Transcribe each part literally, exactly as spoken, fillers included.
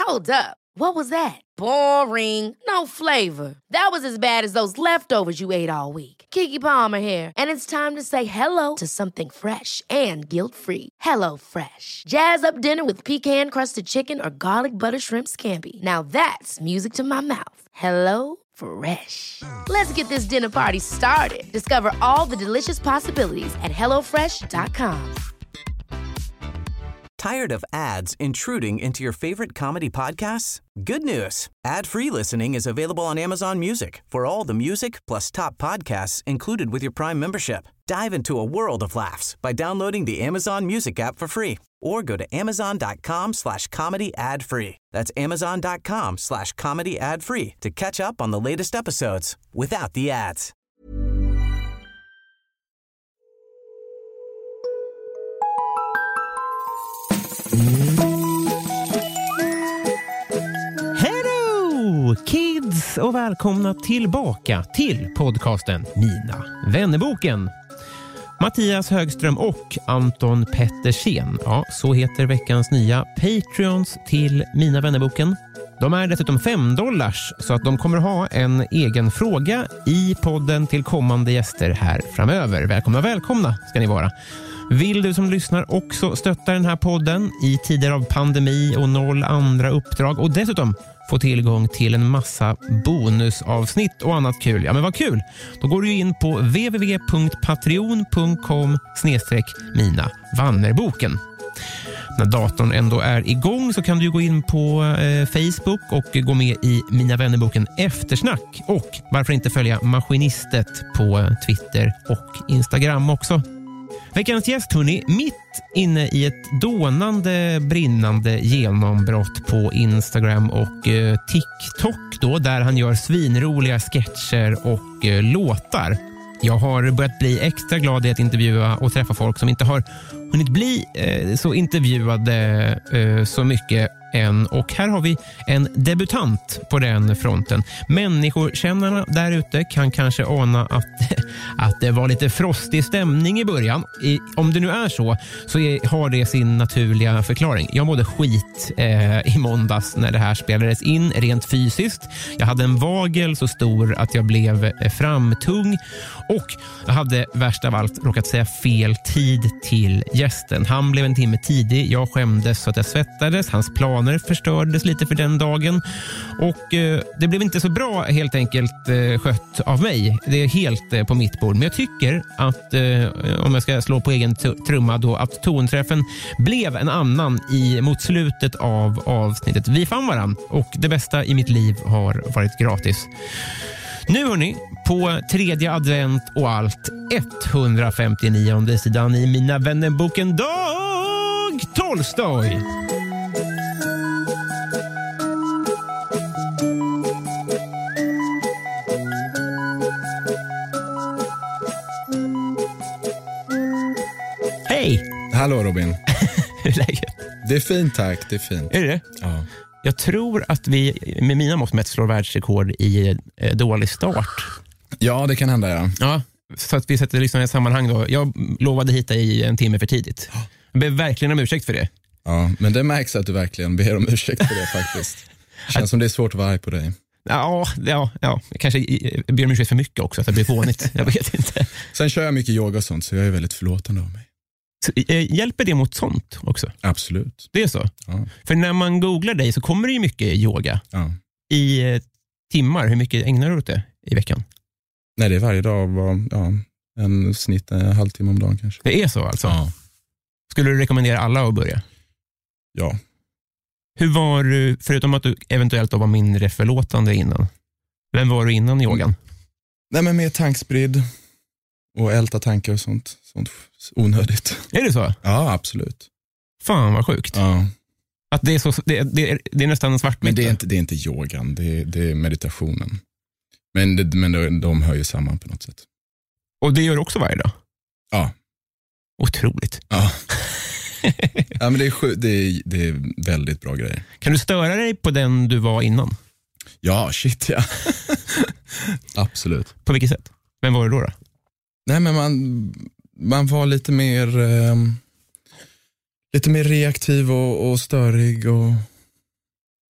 Hold up. What was that? Boring. No flavor. That was as bad as those leftovers you ate all week. Keke Palmer here, and it's time to say hello to something fresh and guilt-free. Hello Fresh. Jazz up dinner with pecan-crusted chicken or garlic butter shrimp scampi. Now that's music to my mouth. Hello Fresh. Let's get this dinner party started. Discover all the delicious possibilities at hello fresh dot com. Tired of ads intruding into your favorite comedy podcasts? Good news. Ad-free listening is available on Amazon Music for all the music plus top podcasts included with your Prime membership. Dive into a world of laughs by downloading the Amazon Music app for free or go to amazon.com slash comedy ad free. That's amazon.com slash comedy ad free to catch up on the latest episodes without the ads. Hello kids och välkomna tillbaka till podcasten Mina vännerboken. Mattias Högström och Anton Pettersen, ja, så heter veckans nya Patreons till Mina vännerboken. De är dessutom fem dollars så att de kommer ha en egen fråga i podden till kommande gäster här framöver. Välkomna, välkomna ska ni vara. Vill du som lyssnar också stötta den här podden i tider av pandemi och noll andra uppdrag och dessutom få tillgång till en massa bonusavsnitt och annat kul. Ja, men vad kul! Då går du in på w w w punkt patreon punkt com slash mina vannerboken. När datorn ändå är igång så kan du gå in på eh, Facebook och gå med i Mina vännerboken Eftersnack. Och varför inte följa Maskinistet på Twitter och Instagram också. Veckans gäst, hörni, mitt inne i ett dånande, brinnande genombrott på Instagram och eh, TikTok då, där han gör svinroliga sketcher och eh, låtar. Jag har börjat bli extra glad i att intervjua och träffa folk som inte har hunnit bli eh, så intervjuade eh, så mycket än. Och här har vi en debutant på den fronten. Människokännarna där ute kan kanske ana att, att det var lite frostig stämning i början. I, om det nu är så, så är, har det sin naturliga förklaring. Jag mådde skit eh, i måndags när det här spelades in rent fysiskt. Jag hade en vagel så stor att jag blev framtung och jag hade värst av allt råkat säga fel tid till gästen. Han blev en timme tidig, jag skämdes så att jag svettades, hans planer förstördes lite för den dagen och eh, det blev inte så bra helt enkelt eh, skött av mig. Det är helt eh, på mitt bord, men jag tycker att eh, om jag ska slå på egen t- trumma då, att tonträffen blev en annan i mot slutet av avsnittet. Vi fann varann och det bästa i mitt liv har varit gratis. Nu hörni, på tredje advent och allt etthundrafemtionionde sidan i Mina vännerboken dag Tolstoj. Hej! Hallå Robin. Hur är läget? Det är fint tack, det är fint. Är det? Ja. Jag tror att vi med mina mått mätt slår världsrekord i eh, dålig start. Ja, det kan hända, ja. Ja, så att vi sätter lyssnarna i sammanhang då. Jag lovade hitta i en timme för tidigt. Jag ber verkligen om ursäkt för det. Ja, men det märks att du verkligen ber om ursäkt för det faktiskt. Det känns att... som det är svårt att vara arg på dig. Ja, ja, ja. Jag kanske ber om ursäkt för mycket också, att det blir fånigt. Jag vet inte. Sen kör jag mycket yoga och sånt, så jag är väldigt förlåtande av mig. Så, äh, hjälper det mot sånt också? Absolut. Det är så? Ja. För när man googlar dig så kommer det ju mycket yoga. Ja. I eh, timmar, hur mycket ägnar du åt det i veckan? Nej, det är varje dag. Var, ja, en snitt en halvtimme om dagen kanske. Det är så alltså? Ja. Skulle du rekommendera alla att börja? Ja. Hur var du, förutom att du eventuellt då var mindre förlåtande innan? Vem var du innan yogan? Nej, men mer tankspridd och älta tankar och sånt. Sånt onödigt. Är det så? Ja, absolut. Fan vad sjukt. Ja. Att det är, så, det, det, är, det är nästan en svart. Men det är inte, det är inte yogan, det är, det är meditationen. Men, det, men de, de hör ju samman på något sätt. Och det gör du också varje dag? Ja. Otroligt. Ja. Ja, men det är, det, är, det är väldigt bra grejer. Kan du störa dig på den du var innan? Ja, shit ja. Absolut. På vilket sätt? Vem var du då då? Nej, men man, man var lite mer eh, lite mer reaktiv och, och störig. Och...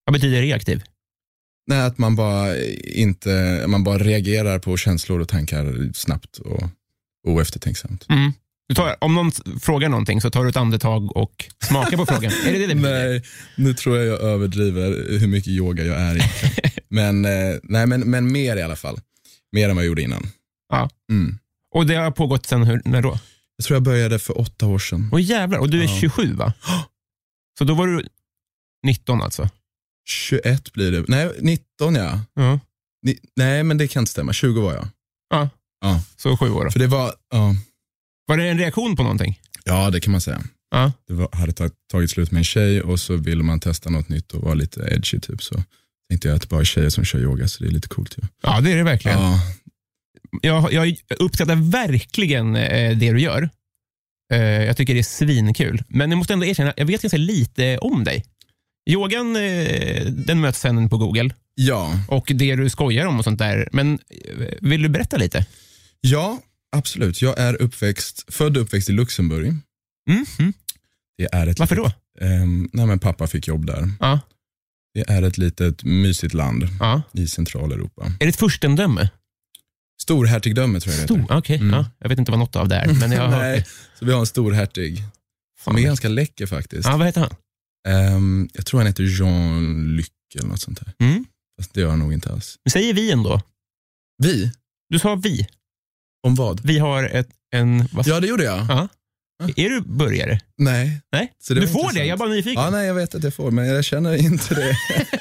Vad betyder reaktiv? Nej, att man bara inte, man bara reagerar på känslor och tankar snabbt och oeftertänksamt. Mm. Du tar, om någon frågar någonting så tar du ett andetag och smakar på frågan. Är det det det betyder? Nej, nu tror jag jag överdriver hur mycket yoga jag är egentligen. men, eh, nej, men, men mer i alla fall. Mer än vad jag gjorde innan. Ja. Mm. Och det har pågått sedan hur, när då? Jag tror jag började för åtta år sedan. Åh jävlar, och du är ja. tjugosju va? Så då var du nitton alltså? tjugoett blir det. Nej, nitton ja. Ja. Ni, nej, men det kan inte stämma. tjugo var jag. Ja, ja. Så sju år då. För det var... Ja. Var det en reaktion på någonting? Ja, det kan man säga. Ja. Det var, hade tag, tagit slut med en tjej och så ville man testa något nytt och vara lite edgy typ. Så tänkte jag att det bara är tjejer som kör yoga, så det är lite coolt ju. Ja, det är det verkligen. Ja. Jag, jag uppskattar verkligen eh, det du gör. Eh, jag tycker det är svinkul. Men jag måste ändå erkänna, jag vet ganska lite om dig. Yogan, eh, den möts sen på Google. Ja. Och det du skojar om och sånt där. Men eh, vill du berätta lite? Ja, absolut. Jag är uppväxt, född och uppväxt i Luxemburg. Mm. Mm. Det är ett Varför litet, då? Eh, nej, men pappa fick jobb där. Ja. Det är ett litet mysigt land Ja. i Centraleuropa. Är det ett furstendöme? Storhertigdöme tror jag det Stor, heter. okay. Mm. Ja, jag vet inte vad något av det är. Men jag har Nej, så vi har en storhertig som Fan. är ganska läcker faktiskt. Ja, vad heter han? Um, jag tror han heter Jean-Luc eller något sånt där. Mm. Fast det gör han nog inte alls. Men säger vi ändå? Vi? Du sa vi. Om vad? Vi har ett, en... Vad... Ja, det gjorde jag. Ja. Är du börjare? Nej. Nej. Så det du var får intressant. det, jag är bara nyfiken. Ja, nej, jag vet att jag får, men jag känner inte det.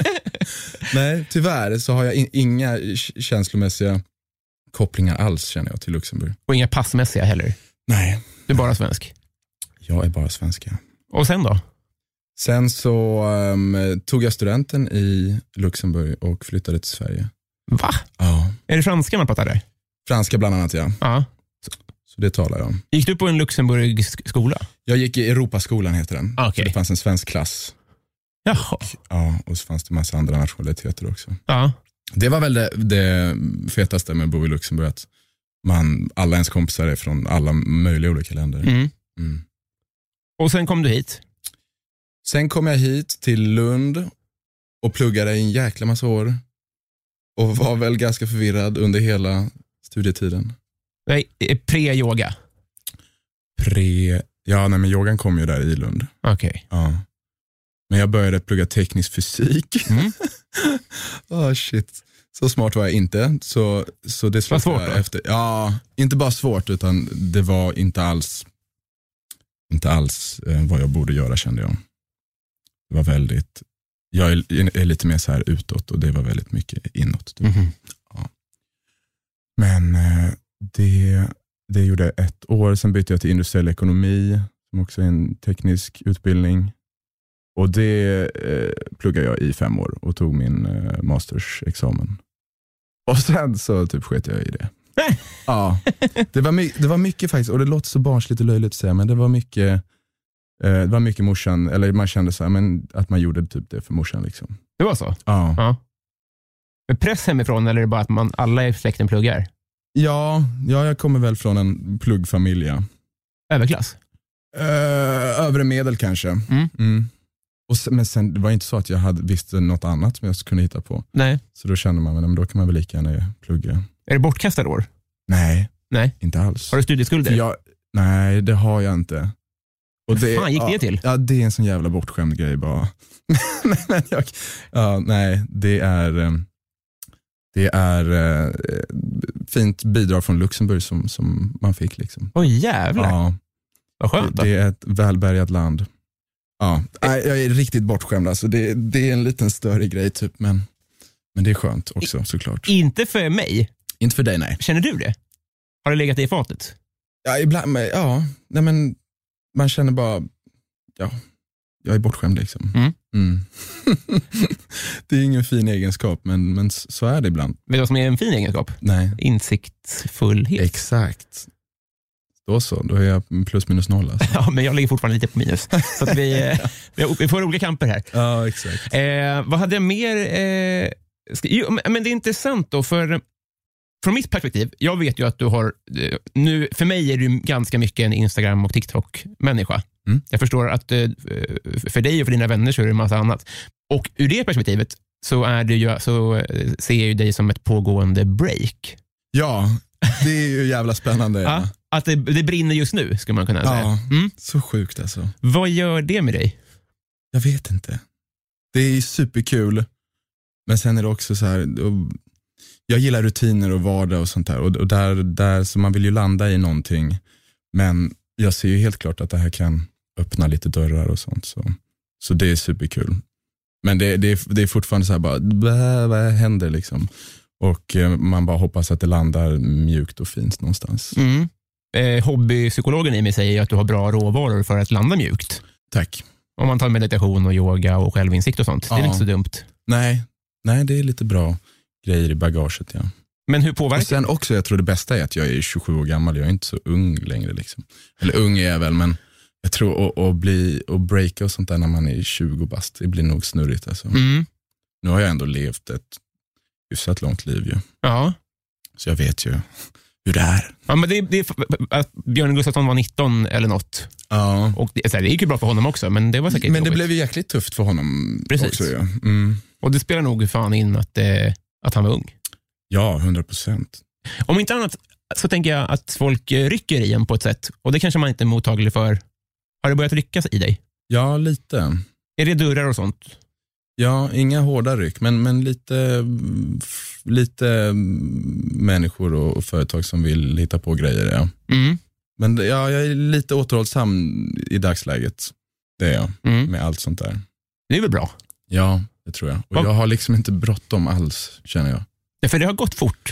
Nej, tyvärr så har jag in, inga k- känslomässiga kopplingar alls, känner jag, till Luxemburg. Och inga passmässiga heller. Nej. Du är bara svensk. Jag är bara svenska. Och sen då? Sen så um, tog jag studenten i Luxemburg och flyttade till Sverige. Va? Ja. Är det franska man pratar där? Franska bland annat, ja. Ja. Så det talar jag om. Gick du på en Luxemburgisk skola? Jag gick i Europaskolan, heter den. Okej. Så det fanns en svensk klass. Jaha. Ja, och så fanns det massa andra nationaliteter också. Ja. Det var väl det, det fetaste med att bo i Luxemburg, att man, alla ens kompisar är från alla möjliga olika länder. Mm. Mm. Och sen kom du hit? Sen kom jag hit till Lund och pluggade i en jäkla massa år. Och var väl ganska förvirrad under hela studietiden. Nej, pre-yoga. Pre... Ja, nej, men yogan kom ju där i Lund. Okej. Okay. Ja. Men jag började plugga teknisk fysik. Mm. oh, shit. Så smart var jag inte. Så, så det var svårt jag då? efter. Ja, inte bara svårt, utan det var inte alls inte alls eh, vad jag borde göra, kände jag. Det var väldigt... Jag är, är lite mer så här utåt och det var väldigt mycket inåt. Typ. Mm-hmm. Ja. Men eh, det, det gjorde ett år. Sen bytte jag till industriell ekonomi, som också är en teknisk utbildning. Och det eh, pluggade jag i fem år och tog min eh, mastersexamen. Och sen så typ sket jag i det. Ja, det var, my- det var mycket faktiskt, och det låter så barnsligt och löjligt att säga, men det var mycket eh, det var mycket morsan, eller man kände så här, men att man gjorde typ det för morsan liksom. Det var så? Ja. Ja. Men press hemifrån, eller är det bara att man, alla i släkten pluggar? Ja, ja, jag kommer väl från en pluggfamilj. Ja. Överklass? Uh, övre medel kanske. Mm. Mm. Och sen, men sen, det var inte så att jag hade visste något annat som jag kunde hitta på. Nej. Så då kände man, men då kan man väl lika gärna plugga. Är det bortkastade år? Nej, Nej. inte alls. Har du studieskulder? Jag, nej, det har jag inte. Och det, fan gick det ja, till? Ja, det är en sån jävla bortskämd grej bara. men jag, ja, nej, det är det är äh, fint bidrag från Luxemburg som, som man fick liksom. Oj jävlar. Ja. Vad skönt då. Det är ett välbärgat land. Ja, nej, jag är riktigt bortskämd alltså. Det, det är en liten större grej typ, men, men det är skönt också I, såklart. Inte för mig. Inte för dig, nej. Känner du det? Har det legat i fatet? Ja, ibland, ja, nej men man känner bara, ja, jag är bortskämd liksom. Mm. Mm. Det är ingen fin egenskap, men, men så är det ibland. Vet du vad som är en fin egenskap? Nej. Insiktsfullhet. Exakt. Då så, då är jag plus minus noll alltså. Ja, men jag ligger fortfarande lite på minus. Så att vi, vi får olika kamper här. Ja, exakt. Eh, vad hade jag mer? Eh, ska, jo, men det är intressant då, för från mitt perspektiv, jag vet ju att du har, nu, för mig är du ganska mycket en Instagram- och TikTok-människa. Mm. Jag förstår att för dig och för dina vänner så är det en massa annat. Och ur det perspektivet så, är det ju, så ser jag ju dig som ett pågående break. Ja, det är ju jävla spännande. Ja, att det, det brinner just nu, ska man kunna säga. Ja, mm. så sjukt alltså. Vad gör det med dig? Jag vet inte. Det är superkul. Men sen är det också så här... Jag gillar rutiner och vardag och sånt där. Och, och där, där, så man vill ju landa i någonting. Men jag ser ju helt klart att det här kan öppna lite dörrar och sånt. Så, så det är superkul. Men det, det, är, det är fortfarande så här bara... Vad, vad händer liksom? Och eh, man bara hoppas att det landar mjukt och fint någonstans. Mm. Eh, hobbypsykologen i mig säger ju att du har bra råvaror för att landa mjukt. Tack. Om man tar meditation och yoga och självinsikt och sånt. Ja. Det är inte så dumt. Nej, nej, det är lite bra grejer i bagaget, ja. Men hur påverkar... Och sen också, jag tror det bästa är att jag är tjugosju år gammal. Jag är inte så ung längre liksom. Eller ung är jag väl, men jag tror att, att bli och breaka och sånt där när man är tjugo bast, det blir nog snurrigt alltså. Mm. Nu har jag ändå levt ett hyfsat långt liv ju. Ja. Så jag vet ju hur det är. Ja, men det, det att Björn Gustafsson var nitton eller något. Ja. Och det, det gick ju bra för honom också, men det var säkert Men det jobbigt. blev ju jäkligt tufft för honom. Precis. Också. Ja. Mm. Och det spelar nog fan in att, eh, att han var ung. Ja, hundra procent. Om inte annat så tänker jag att folk rycker i en på ett sätt. Och det kanske man inte är mottaglig för. Har det börjat ryckas i dig? Ja, lite. Är det dörrar och sånt? Ja, inga hårda ryck, men, men lite, lite människor och, och företag som vill hitta på grejer. Ja. Mm. Men ja, jag är lite återhållsam i dagsläget. Det är jag, Mm. med allt sånt där. Det är väl bra? Ja, det tror jag. Och Vad- jag har liksom inte bråttom alls, känner jag. Ja, för det har gått fort.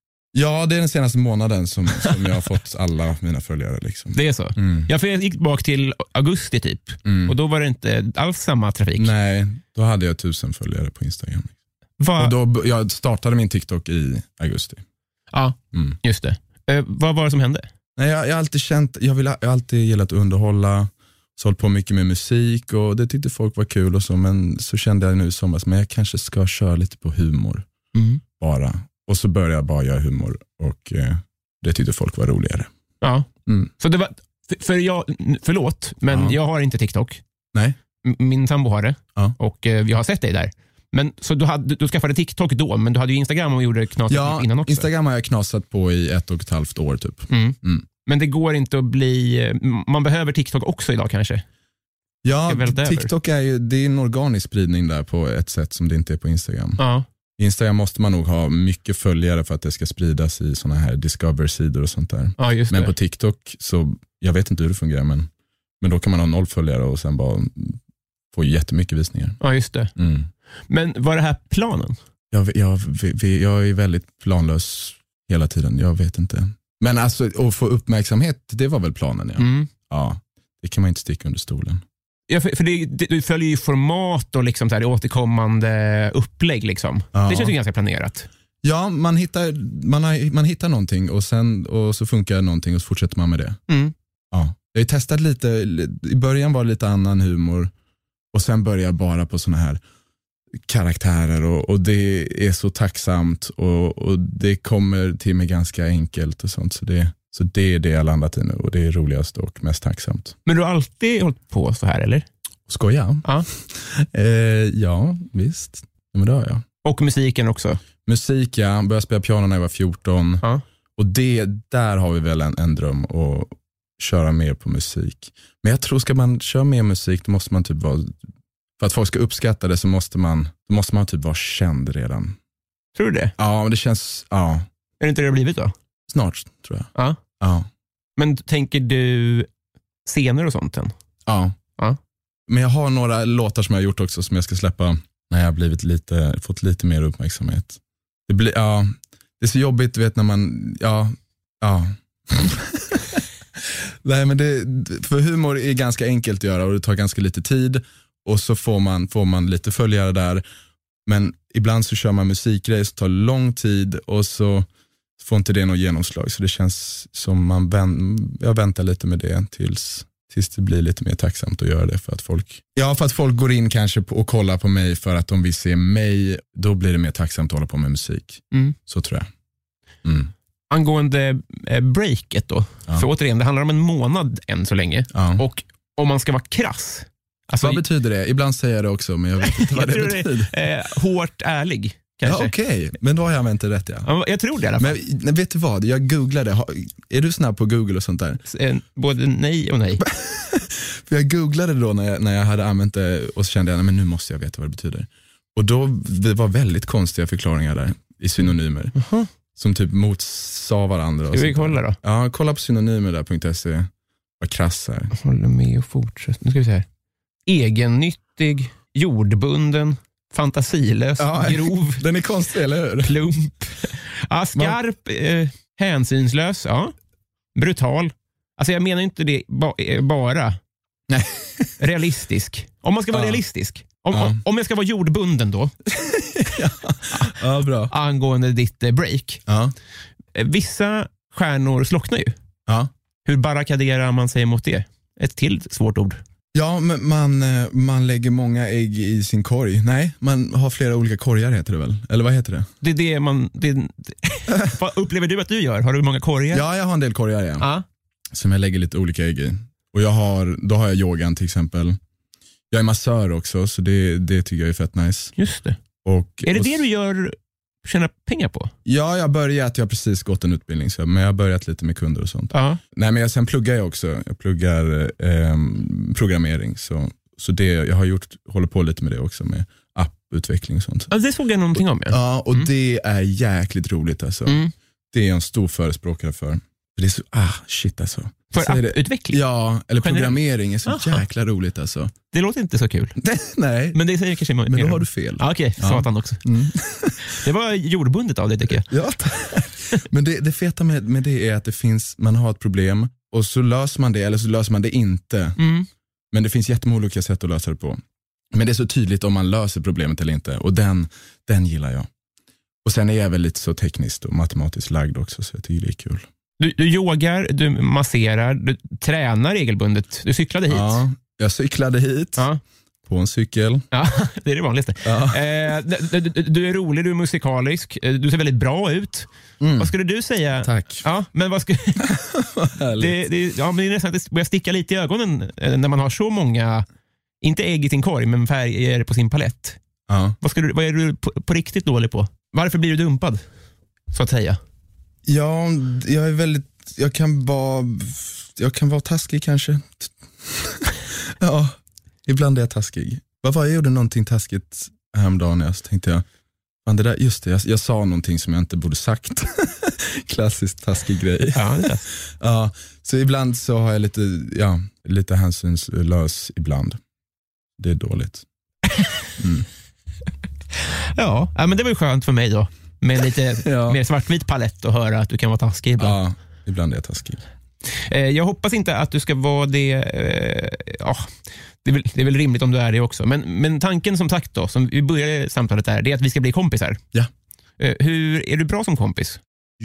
Ja, det är den senaste månaden som, som jag har fått alla mina följare. Liksom. Det är så. Mm. Ja, för jag gick bak till augusti typ. Mm. Och då var det inte alls samma trafik. Nej, då hade jag tusen följare på Instagram. Va? Och då, jag startade min TikTok i augusti. Ja, Mm. just det. Eh, vad var det som hände? Nej, jag, jag har alltid känt, jag, vill, jag har alltid gillat att underhålla, så hållit på mycket med musik och det tyckte folk var kul och så, men så kände jag nu i somras, men jag kanske ska köra lite på humor Mm. bara. Och så började jag bara göra humor och eh, det tyckte folk var roligare. Ja. Mm. Så det var, för, för jag, förlåt, men Ja. jag har inte TikTok. Nej. M- Min sambo har det. Ja. Och eh, jag har sett dig där. Men, så du, hade, du skaffade TikTok då, men du hade ju Instagram och gjorde knasigt Ja, innan också. Instagram har jag knasat på i ett och ett halvt år typ. Mm. Mm. Men det går inte att bli... Man behöver TikTok också idag kanske. Ja, är väl över. TikTok är ju, det är en organisk spridning där på ett sätt som det inte är på Instagram. Ja. Instagram måste man nog ha mycket följare för att det ska spridas i såna här Discover-sidor och sånt där. Ja, just Men det. på TikTok så, jag vet inte hur det fungerar, men, men då kan man ha noll följare och sen bara få jättemycket visningar. Ja, just det. Mm. Men var det här planen? Jag, jag, vi- jag är väldigt planlös hela tiden, jag vet inte. Men alltså, att få uppmärksamhet, det var väl planen, ja. Mm. Ja, det kan man inte sticka under stolen. Ja, för, för det, det, du följer ju format och liksom så här återkommande upplägg. Liksom. Ja. Det känns ju ganska planerat. Ja, man hittar, man, har, man hittar någonting och, sen, och så funkar någonting och så fortsätter man med det. Mm. Ja. Jag har ju testat lite, i början var det lite annan humor och sen började jag bara på såna här karaktärer och, och det är så tacksamt och, och det kommer till mig ganska enkelt och sånt, så det, så det är det jag landat i nu och det är roligast och mest tacksamt. Men du har alltid hållit på så här, eller? Skoja? Ja. eh, ja, visst. Ja, men det har jag. Och musiken också. Musik, ja. Började spela piano när jag var fjorton. Ja. Och det, där har vi väl en, en dröm att köra mer på musik. Men jag tror, ska man köra mer musik, då måste man typ vara, för att folk ska uppskatta det så måste man, då måste man typ vara känd redan. Tror du det? Ja, men det känns, ja, Är det inte det det har blivit då? snart tror jag. Ja. Ja. Men tänker du scener och sånt än? Ja. Ja. Men jag har några låtar som jag har gjort också som jag ska släppa när jag har blivit lite, fått lite mer uppmärksamhet. Det blir, ja, det är så jobbigt, du vet, när man, ja, ja. Nej, men det, för humor är ganska enkelt att göra och det tar ganska lite tid och så får man, får man lite följare där. Men ibland så kör man musikgrejer som tar lång tid och så får inte det något genomslag. Så det känns som man vänt, jag väntar lite med det tills, tills det blir lite mer tacksamt att göra det. För att folk, ja, för att folk går in kanske på, och kollar på mig för att de vill se mig. Då blir det mer tacksamt att hålla på med musik. Mm. Så tror jag. Mm. Angående eh, breaket då. Ja. För återigen, det handlar om en månad än så länge. Ja. Och om man ska vara krass Alltså, vad betyder det? Ibland säger jag det också, men jag vet inte vad det betyder. Det, eh, hårt ärlig, kanske. Ja, okej. Okay. Men då har jag använt det rätt, ja. ja. Jag tror det i alla fall. Men vet du vad? Jag googlade. Är du snabb på Google och sånt där? Både nej och nej. För jag googlade då när jag, när jag hade använt det och så kände jag, men nu måste jag veta vad det betyder. Och då det var väldigt konstiga förklaringar där i synonymer. Uh-huh. Som typ motsa varandra. Ska vi kolla då? Ja, kolla på synonymer där.se. Vad krass här. Håller med och fortsätt. Nu ska vi se här. Egennyttig, jordbunden, fantasilös, ja, grov. Den är konstig, eller hur? Plump. Ja, skarp, eh, hänsynslös, ja. Brutal. Alltså jag menar inte det ba- bara. Nej. Realistisk. Om man ska vara ja. realistisk. Om, ja. om jag ska vara jordbunden då. ja. ja, bra. Angående ditt eh, break. Ja. Vissa stjärnor slocknar ju. Ja. Hur barrikaderar man sig mot det? Ett till svårt ord. Ja, men man, man lägger många ägg i sin korg. Nej, man har flera olika korgar heter det väl? Eller vad heter det? Det är det man... Det, vad upplever du att du gör? Har du många korgar? Ja, jag har en del korgar, ja. Ah. Som jag lägger lite olika ägg i. Och jag har, då har jag yogan till exempel. Jag är massör också, så det, det tycker jag är fett nice. Just det. Och, är det och, det du gör... tjäna pengar på? Ja, jag har börjat, jag har precis gått en utbildning så, men jag har börjat lite med kunder och sånt. Uh-huh. Nej, men jag, sen pluggar jag också. Jag pluggar eh, programmering så, så det, jag har gjort, håller på lite med det också med apputveckling och sånt. Ja, det såg jag någonting om. Ja, ja och mm. det är jäkligt roligt alltså. Mm. Det är jag en stor förespråkare för. Det är så, ah shit alltså. För apputveckling? Ja, eller programmering är så Aha. jäkla roligt alltså. Det låter inte så kul. Nej. Men det säger kanske mer. Men då har du fel. Ah, Okej, okay. Satan också. Mm. Det var jordbundet av det tycker jag. Ja, men det, det feta med, med det är att det finns, man har ett problem och så löser man det eller så löser man det inte. Mm. Men det finns jättemånga olika sätt att lösa det på. Men det är så tydligt om man löser problemet eller inte. Och den, den gillar jag. Och sen är jag väl lite så tekniskt och matematiskt lagd också så jag tycker det är kul. Du, du yogar, du masserar, du tränar regelbundet. Du cyklade hit. Ja, jag cyklade hit. Ja. På en cykel. Ja, det är det vanligaste. Ja. Eh, du, du, du är rolig, du är musikalisk. Du ser väldigt bra ut. Mm. Vad skulle du säga? Tack. Ja, men vad skulle... det, det, ja, men det är nästan att det börjar sticka lite i ögonen när man har så många, inte ägg i sin korg, men färger på sin palett. Ja. Vad, skulle, vad är du på, på riktigt dålig på? Varför blir du dumpad? Så att säga. Ja, jag är väldigt, jag kan vara, jag kan vara taskig kanske. Ja, ibland är jag taskig. Vad var jag gjorde någonting taskigt häromdagen och så tänkte jag, fan det där, just det, jag, jag sa någonting som jag inte borde sagt. Klassiskt taskig grej. Ja, det är. Ja, så ibland så har jag lite, ja, lite hänsynslös ibland. Det är dåligt. Mm. Ja, men det var ju skönt för mig då. Med lite ja. mer svartvit palett och höra att du kan vara taskig ibland. Ja, ibland är jag taskig. Eh, jag hoppas inte att du ska vara det... Eh, ja, det, är väl, det är väl rimligt om du är det också. Men, men tanken som sagt då, som vi började samtalet där, det är att vi ska bli kompisar. Ja. Eh, hur är du bra som kompis?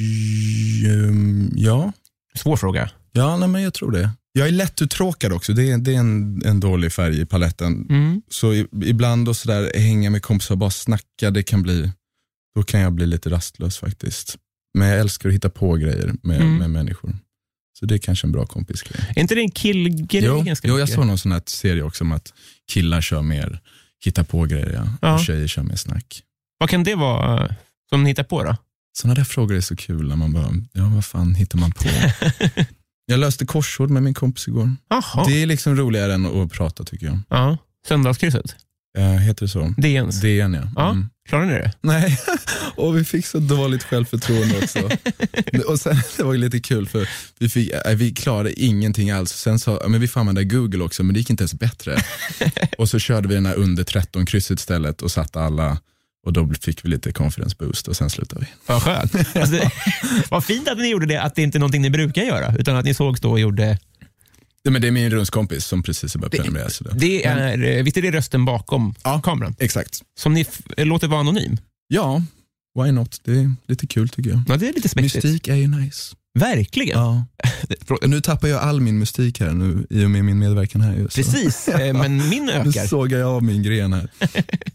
Um, ja. Svår fråga. Ja, nej, men jag tror det. Jag är lättuttråkad också. Det är, det är en, en dålig färg i paletten. Mm. Så i, ibland och sådär hänga med kompisar och bara snacka, det kan bli... Då kan jag bli lite rastlös faktiskt. Men jag älskar att hitta på grejer med, mm. med människor. Så det är kanske en bra kompisgrej. Är inte det en killgrej jo, ganska jo, mycket? Jag såg någon sån här serie också om att killar kör mer hitta på grejer, ja. Ja. Och tjejer kör mer snack. Vad kan det vara som ni hittar på då? Sådana där frågor är så kul när man bara, ja vad fan hittar man på? Jag löste korsord med min kompis igår. Aha. Det är liksom roligare än att prata tycker jag. Ja, söndagskrysset. Uh, heter det så? D N:s. D N, ja. Ja, mm. klarar ni det? Nej, och vi fick så dåligt självförtroende också. Och sen, det var lite kul för vi, fick, äh, vi klarade ingenting alls. Sen sa men vi får använda Google också, men det gick inte ens bättre. Och så körde vi den här under tretton krysset istället och satte alla, och då fick vi lite confidence boost och sen slutade vi. Vad skönt. Alltså, det, vad fint att ni gjorde det, att det inte är någonting ni brukar göra, utan att ni sågs då och gjorde... Ja, men det är min rumskompis som precis har börjat prenumerera. Så det är, men, visst är det rösten bakom ja, kameran? Exakt. Som ni f- låter vara anonym? Ja, why not? Det är lite kul tycker jag. Ja, det är lite smäktigt. Mystik är ju nice. Verkligen? Ja. Nu tappar jag all min mystik här nu i och med min medverkan här. Just. Precis, men min ökar. Nu såg jag av min gren här.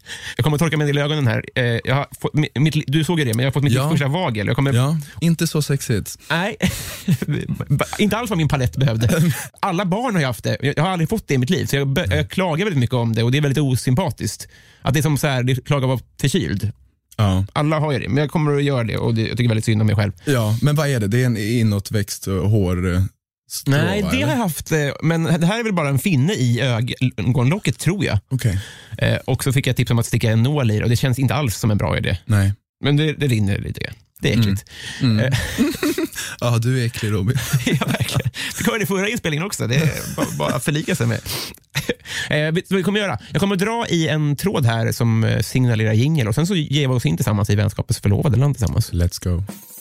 Jag kommer att torka mig i ögonen här. Eh, jag har fått, mitt, du såg ju det, men jag har fått mitt ja. första vagel. Jag kommer... Ja, inte så sexigt. Nej, inte alls vad min palett behövde. Alla barn har ju haft det. Jag har aldrig fått det i mitt liv. Så jag, jag klagar väldigt mycket om det. Och det är väldigt osympatiskt. Att det är som så här, det klagar vara förkyld. Ja. Alla har ju det, men jag kommer att göra det. Och det, jag tycker väldigt synd om mig själv. Ja, men vad är det? Det är en inåtväxt hår... Strå, Nej, det eller? har jag haft. Men det här är väl bara en finne i ögonlocket, tror jag. Okej. Okay. Eh, och så fick jag tips om att sticka en nål i, och det känns inte alls som en bra idé. Nej. Men det, det rinner lite grann. Det är äckligt. Mm. Mm. Ja, du är äcklig, Robin. Ja, verkligen. Det kommer i förra inspelningen också. Det är bara, bara förlika sig med. Eh, vi kommer göra. Jag kommer dra i en tråd här som signalerar jingle, och sen så ger vi oss in tillsammans i vänskapets förlovade land tillsammans. Let's go.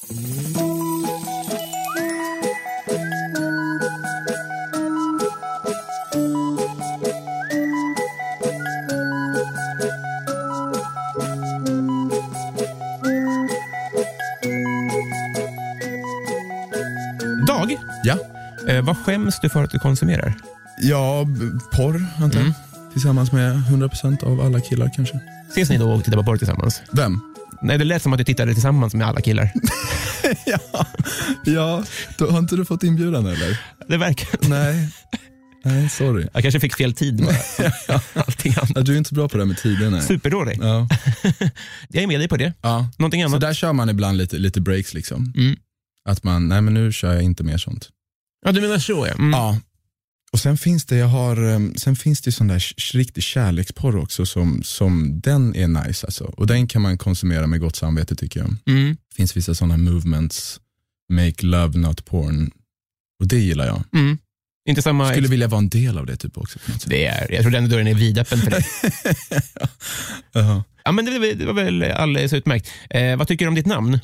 Dag? Ja. Eh, vad skäms du för att du konsumerar? Ja, porr antar jag. Mm. Tillsammans med hundra procent av alla killar kanske. Ses ni då och tittar på porr tillsammans? Vem? Nej, det lät som att du tittade tillsammans med alla killar. ja, ja. Då, har inte du fått inbjudan eller? Det verkar. Nej. Nej, sorry. Jag kanske fick fel tid bara. ja. Allting annat. Ja, du är inte bra på det med tiden. Superdålig. Ja. Jag är med dig på det. Ja. Någonting annat. Så där kör man ibland lite, lite breaks liksom. Mm. Att man, nej men nu kör jag inte mer sånt. Ja, du menar så, ja. Mm. Ja. Och sen finns det, jag har, sen finns det sån där riktig kärleksporr också som, som den är nice alltså. Och den kan man konsumera med gott samvete tycker jag. Mm. Det finns vissa sådana movements, make love not porn. Och det gillar jag. Mm. Inte samma... Skulle vilja vara en del av det typ också. På något sätt. Det är, jag tror den dörren är vidöppen för dig. uh-huh. Ja, men det, det var väl alldeles utmärkt. Eh, vad tycker du om ditt namn?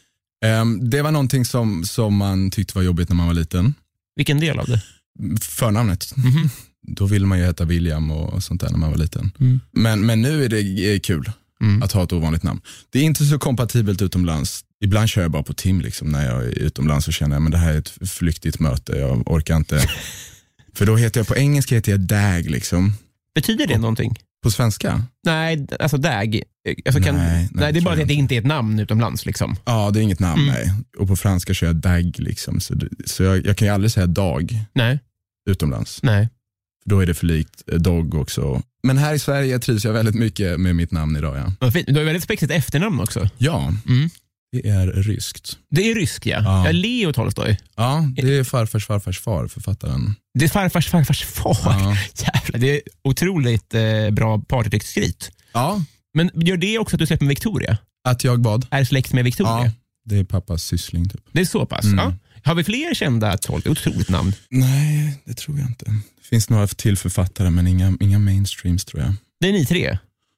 Um, det var någonting som, som man tyckte var jobbigt när man var liten. Vilken del av det? Förnamnet. Mm-hmm. Då ville man ju heta William och sånt där när man var liten. Mm. Men, men nu är det kul mm. att ha ett ovanligt namn. Det är inte så kompatibelt utomlands. Ibland kör jag bara på Tim liksom, när jag är utomlands och känner att det här är ett flyktigt möte. Jag orkar inte. För då heter jag på engelska heter jag Dag liksom. Betyder det och, någonting? På svenska? Nej, alltså Dag. Alltså, kan, nej, nej, nej, det är bara att det inte är ett namn utomlands liksom. Ja, det är inget namn, mm. nej. Och på franska kör jag Dag liksom. Så, det, så jag, jag kan ju aldrig säga Dag nej. utomlands. Nej. Då är det för likt Dog också. Men här i Sverige trivs jag väldigt mycket med mitt namn idag, ja. Vad fint. Du har väldigt spexigt efternamn också. Ja, mm. det är ryskt. Det är rysk, ja. Ja. ja Leo Tolstoj. Ja, det är farfars farfars far, författaren. Det är farfars farfars far. Ja. Jävlar, det är otroligt eh, bra partytextskryt. Ja. Men gör det också att du släpper med Victoria? Att jag bad? Är släkt med Victoria? Ja, det är pappas syssling typ. Det är så pass, mm. ja. Har vi fler kända tolv? Otroligt namn. Nej, det tror jag inte. Det finns några till författare men inga, inga mainstreams tror jag. Det är ni tre?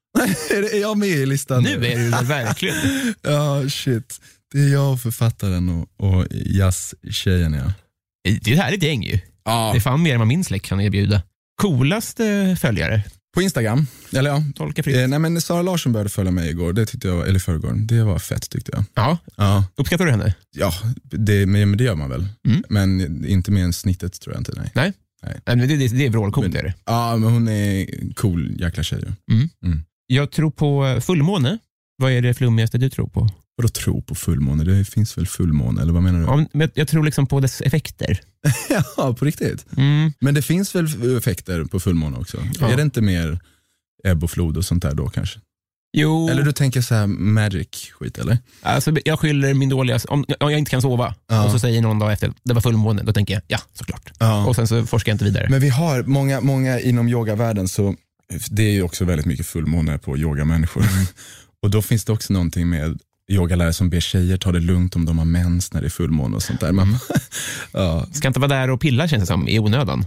Är jag med i listan? Nu är du det verkligen. Ja, shit. Det är jag, författaren och, och jazztjejen, ja. Det är ett härligt gäng ju. Ja. Det är fan mer än vad min släkt kan erbjuda. Coolaste följare? På Instagram? Eller ja. Tolka fritt. Eh, nej men Sara Larsson började följa mig igår. Det tyckte jag, eller förrgår. Det var fett tyckte jag. Ja. Ja. Uppskattar du henne? Ja, det, men det gör man väl. Mm. Men inte mer än snittet tror jag inte, nej. Nej. Nej. Men det, det, det är vrålcoolt, är det. Ja, men hon är cool jäkla tjej. Mm. Mm. Jag tror på fullmåne. Vad är det flummigaste du tror på? Vadå tro på fullmåne? Det finns väl fullmåne, eller vad menar du? Ja, men jag tror liksom på dess effekter. Ja, på riktigt. Mm. Men det finns väl effekter på fullmåne också? Ja. Är det inte mer ebb och flod och sånt där då kanske? Jo. Eller du tänker så här magic skit, eller? Alltså, jag skyller min dåliga... Om, om jag inte kan sova ja. och så säger någon dag efter det var fullmåne, då tänker jag, ja, såklart. Ja. Och sen så forskar jag inte vidare. Men vi har många, många inom yogavärlden, så det är ju också väldigt mycket fullmåne på yogamänniskor. Mm. Och då finns det också någonting med yogalärare som ber tjejer ta det lugnt om de har mens när det är fullmåne och sånt där. Man, ja. Ska inte vara där och pilla, känns det som, i onödan.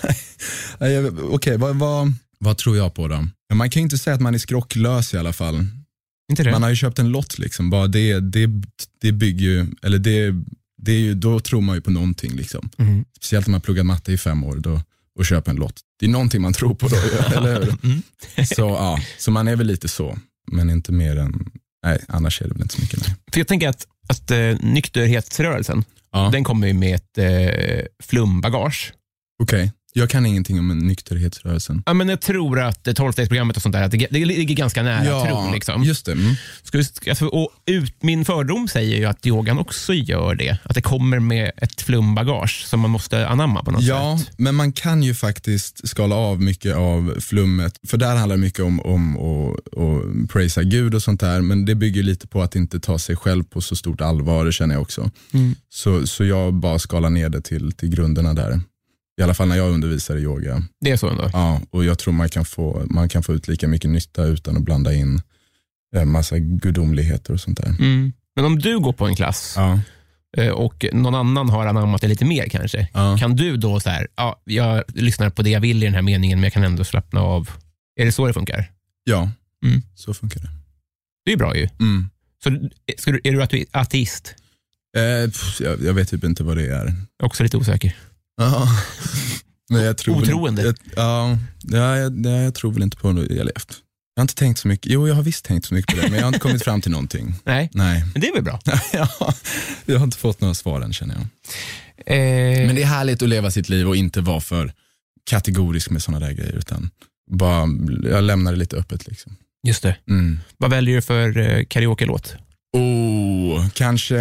Okej, okay, vad, vad, vad tror jag på då? Man kan ju inte säga att man är skrocklös i alla fall. Inte det? Man har ju köpt en lott liksom. Bara det, det, det bygger ju, eller det, det är ju, då tror man ju på någonting liksom. Mm. Speciellt när man pluggar matte i fem år då, och köper en lott. Det är någonting man tror på då, eller hur? Mm. Så, ja, så man är väl lite så, men inte mer än, nej, annars är det väl inte så mycket. Nej. För jag tänker att, att äh, nykterhetsrörelsen, ja. den kommer ju med ett äh, flumbagage. Okej. Okay. Jag kan ingenting om nykterhetsrörelsen. Ja, men jag tror att tolvstegsprogrammet och sånt där, att det, det ligger ganska nära ja, tro. Liksom. Just det. Mm. Ska vi, alltså, och ut, min fördom säger ju att yogan också gör det. Att det kommer med ett flumbagage som man måste anamma på något ja, sätt. Ja, men man kan ju faktiskt skala av mycket av flummet. För där handlar det mycket om, om att, att praisa Gud och sånt där. Men det bygger lite på att inte ta sig själv på så stort allvar, det känner jag också. Mm. Så, så jag bara skalar ner det till, till grunderna där. I alla fall när jag undervisar i yoga. Det är så ändå? Ja, och jag tror man kan få, man kan få ut lika mycket nytta utan att blanda in en massa gudomligheter och sånt där. Mm. Men om du går på en klass ja. och någon annan har anammat det lite mer kanske, ja. Kan du då så här, ja, jag lyssnar på det jag vill i den här meningen men jag kan ändå slappna av. Är det så det funkar? Ja, mm. så funkar det. Det är bra ju. Mm. Så ska du, är du ateist? Eh, pff, jag, jag vet typ inte vad det är. Också lite osäker. Ja, men jag tror otroende. Väl, jag, ja, jag, jag, jag tror väl inte på det. Jag, jag har inte tänkt så mycket. Jo, jag har visst tänkt så mycket på det, men jag har inte kommit fram till någonting. Nej, Nej. Men det är väl bra. Ja, jag har inte fått några svar än, känner jag. Eh... Men det är härligt att leva sitt liv och inte vara för kategorisk med sådana där grejer, utan bara, jag lämnar det lite öppet liksom. Just det. Mm. Vad väljer du för eh, karaoke-låt? Oh, kanske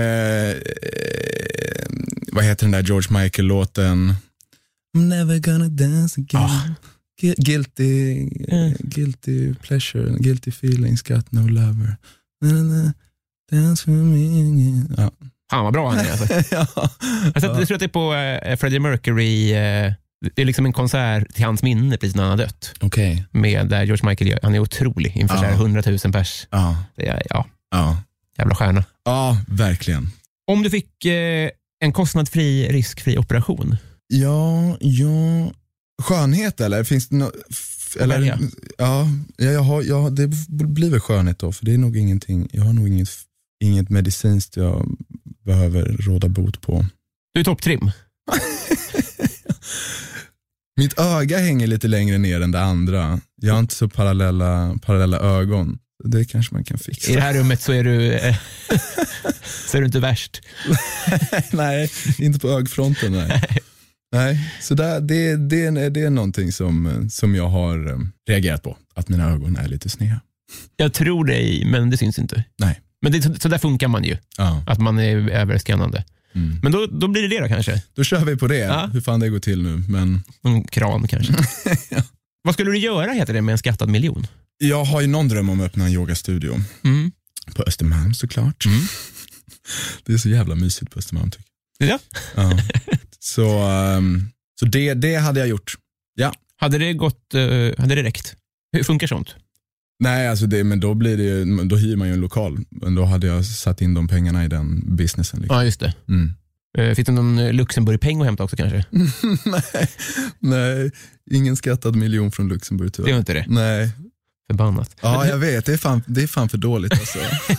eh, vad heter den där George Michael-låten? I'm never gonna dance again. Ah. Guilty mm. guilty pleasure, guilty feelings, got no lover. Dance with me. Ja. Han var bra han är alltså. Ja. Alltså, jag tror att det är på uh, Freddie Mercury, uh, det är liksom en konsert till hans minne precis när han har dött. Okej. Okay. Med där George Michael, han är otrolig inför ja. hundratusen pers. Ja. Det är, ja. Ja. Jävla stjärna. Ja, verkligen. Om du fick eh, en kostnadsfri, riskfri operation? Ja, ja. Skönhet eller? Finns det no, f- eller ja, ja, jag har, ja, det blir väl skönhet då, för det är nog ingenting, jag har nog inget, inget medicinskt jag behöver råda bot på. Du är topptrim. Mitt öga hänger lite längre ner än det andra. Jag har inte så parallella, parallella ögon. Det kanske man kan fixa. I det här rummet så är du eh, så är du inte värst. Nej, inte på ögfronten. Nej, nej så där, det, det, är, det är någonting som, som jag har reagerat på. Att mina ögon är lite sneda. Jag tror dig, men det syns inte. Nej. Men det, så där funkar man ju. Ja. Att man är överskannande. Mm. Men då, då blir det det då kanske. Då kör vi på det. Ja. Hur fan det går till nu. Men... En kran kanske. Ja. Vad skulle du göra, heter det, med en skattad miljon? Jag har ju någon dröm om att öppna en yogastudio. Mm. På Östermalm såklart. Mm. Det är så jävla mysigt på Östermalm tycker jag. Ja. Ja. Så, um, så det, det hade jag gjort. Ja. Hade det gått, uh, hade det räckt? Hur funkar sånt? Nej, alltså det, men då blir det ju, då hyr man ju en lokal. Men då hade jag satt in de pengarna i den businessen. Liksom. Ja, just det. Mm. Uh, fick du någon Luxemburg-peng att hämta också kanske? nej, nej, ingen skattad miljon från Luxemburg tyvärr. Det var inte det? Nej. Förbannat. Ja, jag vet. Det är fan, det är fan för dåligt alltså.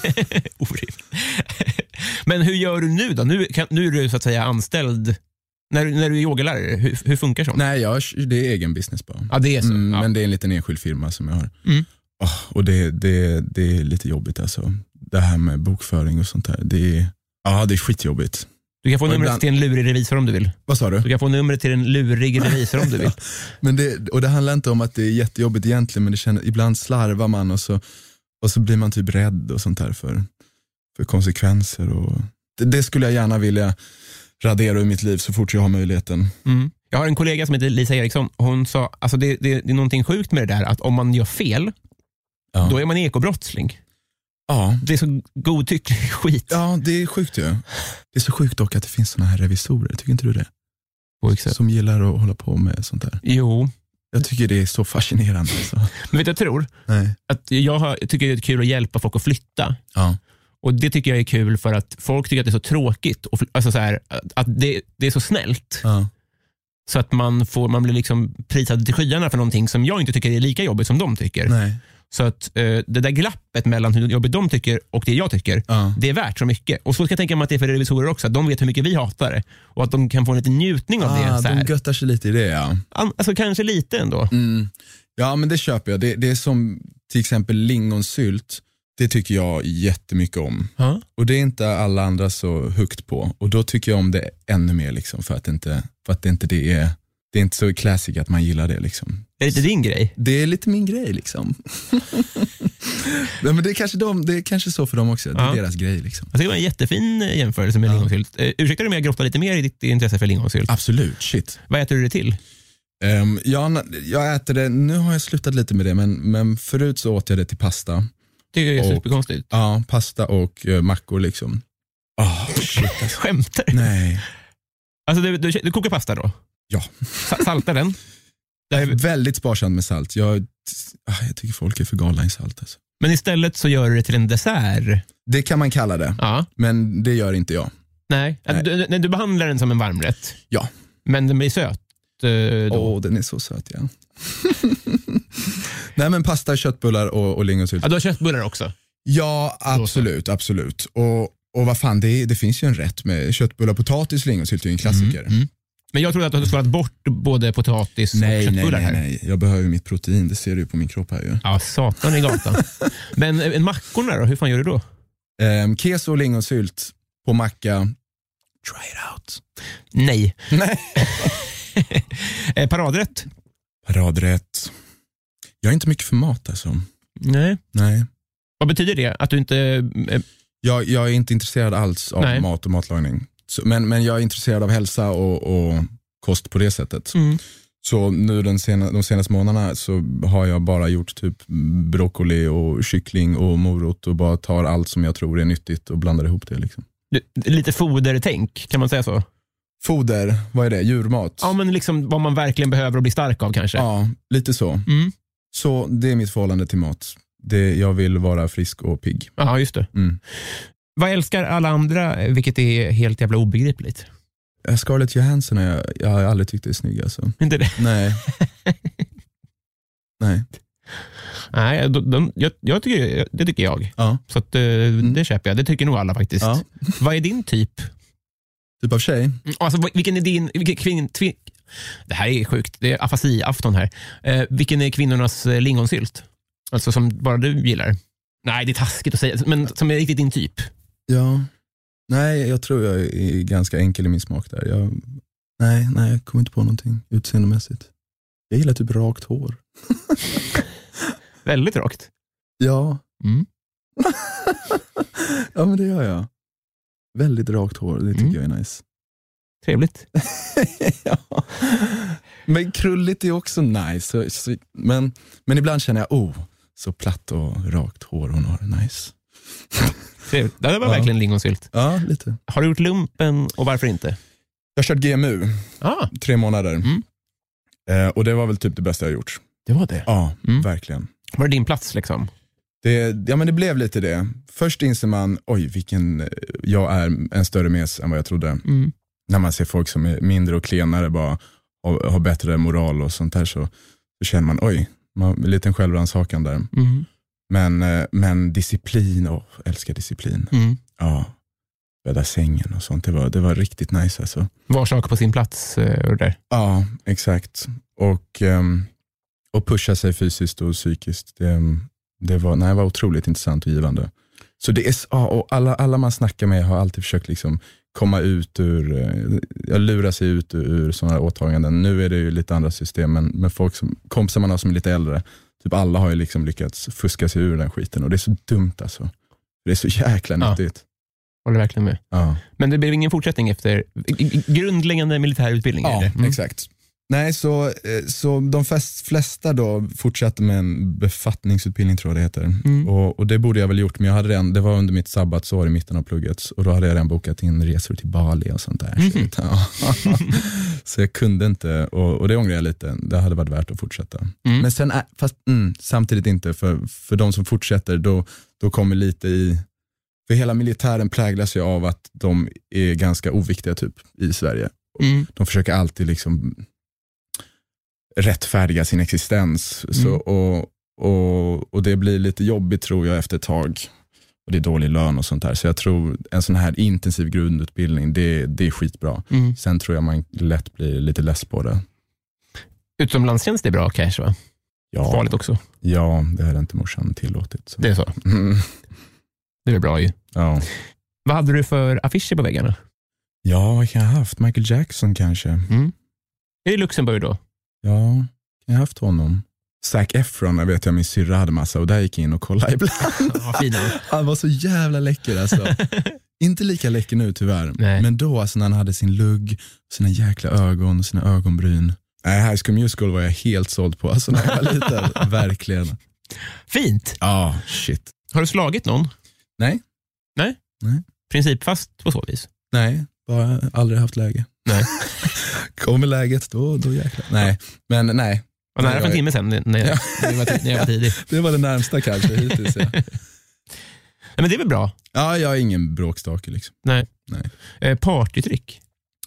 Men hur gör du nu då? Nu, kan, nu är du så att säga anställd. När, när du är yogalärare, hur, hur funkar sånt? Nej, jag, det är egen business bara. Ja, det är så. Mm, ja. Men det är en liten enskild firma som jag har. Mm. Oh, och det, det, det är lite jobbigt alltså. Det här med bokföring och sånt där. Det är, ja, det är skitjobbigt. Du kan få numret ibland... till en lurig revisor om du vill. Vad sa du? Du kan få numret till en lurig revisor om du vill. Men det, och det handlar inte om att det är jättejobbigt egentligen, men det känner, ibland slarvar man och så, och så blir man typ rädd och sånt där för, för konsekvenser. Och det, det skulle jag gärna vilja radera ur mitt liv så fort jag har möjligheten. Mm. Jag har en kollega som heter Lisa Eriksson. Hon sa, alltså det, det, det är någonting sjukt med det där att om man gör fel, ja. Då är man ekobrottsling. Ja. Det är så godtycklig skit. Ja, det är sjukt ju. Ja. Det är så sjukt dock att det finns såna här revisorer. Tycker inte du det? Som gillar att hålla på med sånt där. Jo. Jag tycker det är så fascinerande. Så. Men vet du, jag tror Nej. att jag, har, jag tycker det är kul att hjälpa folk att flytta. Ja. Och det tycker jag är kul för att folk tycker att det är så tråkigt. Och, alltså så här, att det, det är så snällt. Ja. Så att man, får, man blir liksom prisad till skyarna för någonting som jag inte tycker är lika jobbigt som de tycker. Nej. Så att eh, det där glappet mellan hur jobbigt de tycker och det jag tycker, ja. Det är värt så mycket. Och så ska jag tänka mig att det är för revisorer också. Att de vet hur mycket vi hatar det. Och att de kan få en liten njutning av ah, det. Så här. De göttar sig lite i det, ja. Alltså kanske lite ändå. Mm. Ja, men det köper jag. Det, det är som till exempel lingonsylt. Det tycker jag jättemycket om. Ha? Och det är inte alla andra så högt på. Och då tycker jag om det ännu mer liksom, för att inte, för att det inte det är det är inte så classic att man gillar det liksom. Är det din grej? Det är lite min grej liksom. Nej, men det är kanske de, det är kanske så för dem också. Det är ja. deras grej liksom. Jag tycker det var en jättefin jämförelse med ja. lingonsylt. Uh, ursäkta dig om jag grottar lite mer i ditt intresse för lingonsylt. Absolut, shit. Vad äter du det till? Um, jag, jag äter det, nu har jag slutat lite med det, men, men förut så åt jag det till pasta. Det är superkonstigt. Ja, pasta och uh, mackor liksom. Oh, shit. Skämtar du? Nej. Alltså du, du, du kokar pasta då? Ja. Saltar den? Jag är väldigt sparsam med salt. Jag, jag tycker folk är för galna i salt. Alltså. Men istället så gör du det till en dessert? Det kan man kalla det. Ja. Men det gör inte jag. Nej, Nej. Du, du, du behandlar den som en varmrätt? Ja. Men den blir söt? Åh, oh, den är så söt, ja. Nej, men pasta, köttbullar och, och lingonsylt. Ja, du har köttbullar också? Ja, absolut, absolut. Och, och vad fan, det, det finns ju en rätt med köttbullar, potatis, lingonsylt är en klassiker. Mm, mm. Men jag trodde att du hade skalat bort både potatis nej, och köttbullar nej, här. Nej, nej, jag behöver mitt protein, det ser du på min kropp här ju. Ja, satan i gatan. Men en mackorna då, hur fan gör du då? Um, keso och lingonsylt på macka. Try it out. Nej. Nej. Paradrätt? Paradrätt. Jag är inte mycket för mat alltså. Nej. Nej. Vad betyder det? Att du inte... Eh... Jag, jag är inte intresserad alls av nej. mat och matlagning. Så, men, men jag är intresserad av hälsa och, och kost på det sättet. Mm. Så nu den sena, de senaste månaderna så har jag bara gjort typ broccoli och kyckling och morot och bara tar allt som jag tror är nyttigt och blandar ihop det liksom. Lite fodertänk, kan man säga så? Foder, vad är det? Djurmat? Ja, men liksom vad man verkligen behöver att bli stark av kanske. Ja, lite så. Mm. Så det är mitt förhållande till mat. Det, jag vill vara frisk och pigg. Ja, just det. Mm. Vad älskar alla andra, vilket är helt jävla obegripligt? Scarlett Johansson, jag, jag har aldrig tyckt det är snygg alltså. Inte det? Nej. Nej. Nej, de, de, jag, jag tycker, det tycker jag. Ja. Så att, mm. det köper jag. Det tycker nog alla faktiskt. Ja. Vad är din typ? Typ av tjej? Alltså, vilken är din... Vilken kvin, tvin, det här är sjukt. Det är afasi-afton här. Eh, vilken är kvinnornas lingonsylt? Alltså som bara du gillar. Nej, det är taskigt att säga. Men som är riktigt din typ. Ja. Nej, jag tror jag är ganska enkel i min smak där. Jag, nej, nej, jag kommer inte på någonting utseendemässigt. Jag gillar typ rakt hår. Väldigt rakt. Ja. Mm. Ja, men det gör jag. Väldigt rakt hår, det tycker mm. jag är nice. Trevligt. Ja. Men krulligt är också nice. Så, så, men, men ibland känner jag, oh, så platt och rakt hår hon har, nice. Trevligt. Det var ja. verkligen lingonsylt. Ja, lite. Har du gjort lumpen och varför inte? Jag har kört G M U. Ah. Tre månader. Mm. Eh, och det var väl typ det bästa jag gjort. Det var det? Ja, mm. verkligen. Var det din plats liksom? Det, ja, men det blev lite det. Först inser man, oj, vilken, jag är en större mes än vad jag trodde. Mm. När man ser folk som är mindre och klenare bara har, har bättre moral och sånt där, så, så känner man, oj, man, en liten självrannsakan där. Mm. Men, men disciplin, åh, älskar disciplin. Mm. Ja, bädda sängen och sånt, det var, det var riktigt nice alltså. Var sak på sin plats och där. Ja, exakt. Och, um, och pusha sig fysiskt och psykiskt. Det, det, var, nej, det var otroligt intressant och givande. Så det är, ja, och alla, alla man snackar med har alltid försökt liksom komma ut ur, jag lurar sig ut ur, ur sådana här åtaganden. Nu är det ju lite andra system, men med folk som, kompisar man har som är lite äldre, typ alla har ju liksom lyckats fuska sig ur den skiten, och det är så dumt alltså. Det är så jäkla nyttigt. Ja. Håller verkligen med. Ja. Men det blev ingen fortsättning efter grundläggande militärutbildning? Ja, mm. exakt. Nej, så, så de flesta då fortsatte med en befattningsutbildning, tror jag det heter. Mm. Och, och det borde jag väl gjort, men jag hade redan, det var under mitt sabbatsår i mitten av plugget, och då hade jag redan bokat in resor till Bali och sånt där. Mm. Så, ja. Så jag kunde inte, och, och det ångrar jag lite. Det hade varit värt att fortsätta. Mm. Men sen, fast mm, samtidigt inte, för, för de som fortsätter, då, då kommer lite i, för hela militären präglas ju av att de är ganska oviktiga typ i Sverige. Mm. De försöker alltid liksom rättfärdiga sin existens. Mm. Så, och, och, och det blir lite jobbigt, tror jag, efter ett tag. Och det är dålig lön och sånt där. Så jag tror en sån här intensiv grundutbildning, det, det är skitbra. Mm. Sen tror jag man lätt blir lite less på det. Utomlandstjänst är bra cash, va? Ja. Farligt också. Ja, det har inte morsan tillåtit. Så. Det är så? Mm. Det är bra ju. Ja. Vad hade du för affischer på väggarna? Ja, vad kan jag ha haft? Michael Jackson kanske. Mm. Är det Luxemburg då? Ja, jag har haft honom. Zac Efron, jag vet jag, min syrra hade massa och där gick jag in och kollade ibland. Ja, fina. Han var så jävla läcker alltså. Inte lika läcker nu tyvärr. Nej. Men då alltså, när han hade sin lugg, sina jäkla ögon, sina ögonbryn. Nej, High School Musical var jag helt såld på. Alltså när jag var liten, verkligen. Fint. Ja, oh, shit. Har du slagit någon? Nej. Nej? Nej. Principfast på så vis? Nej, bara aldrig haft läge. Nej. Kommer läget, då, då jäklar. Nej, men nej. Var nära för en timme sedan när jag, när jag, var, när jag var tidig. Det var det närmsta kanske hittills, ja. Nej, men det är väl bra? Ja, jag är ingen bråkstake liksom. Nej. Nej. Eh, partytryck?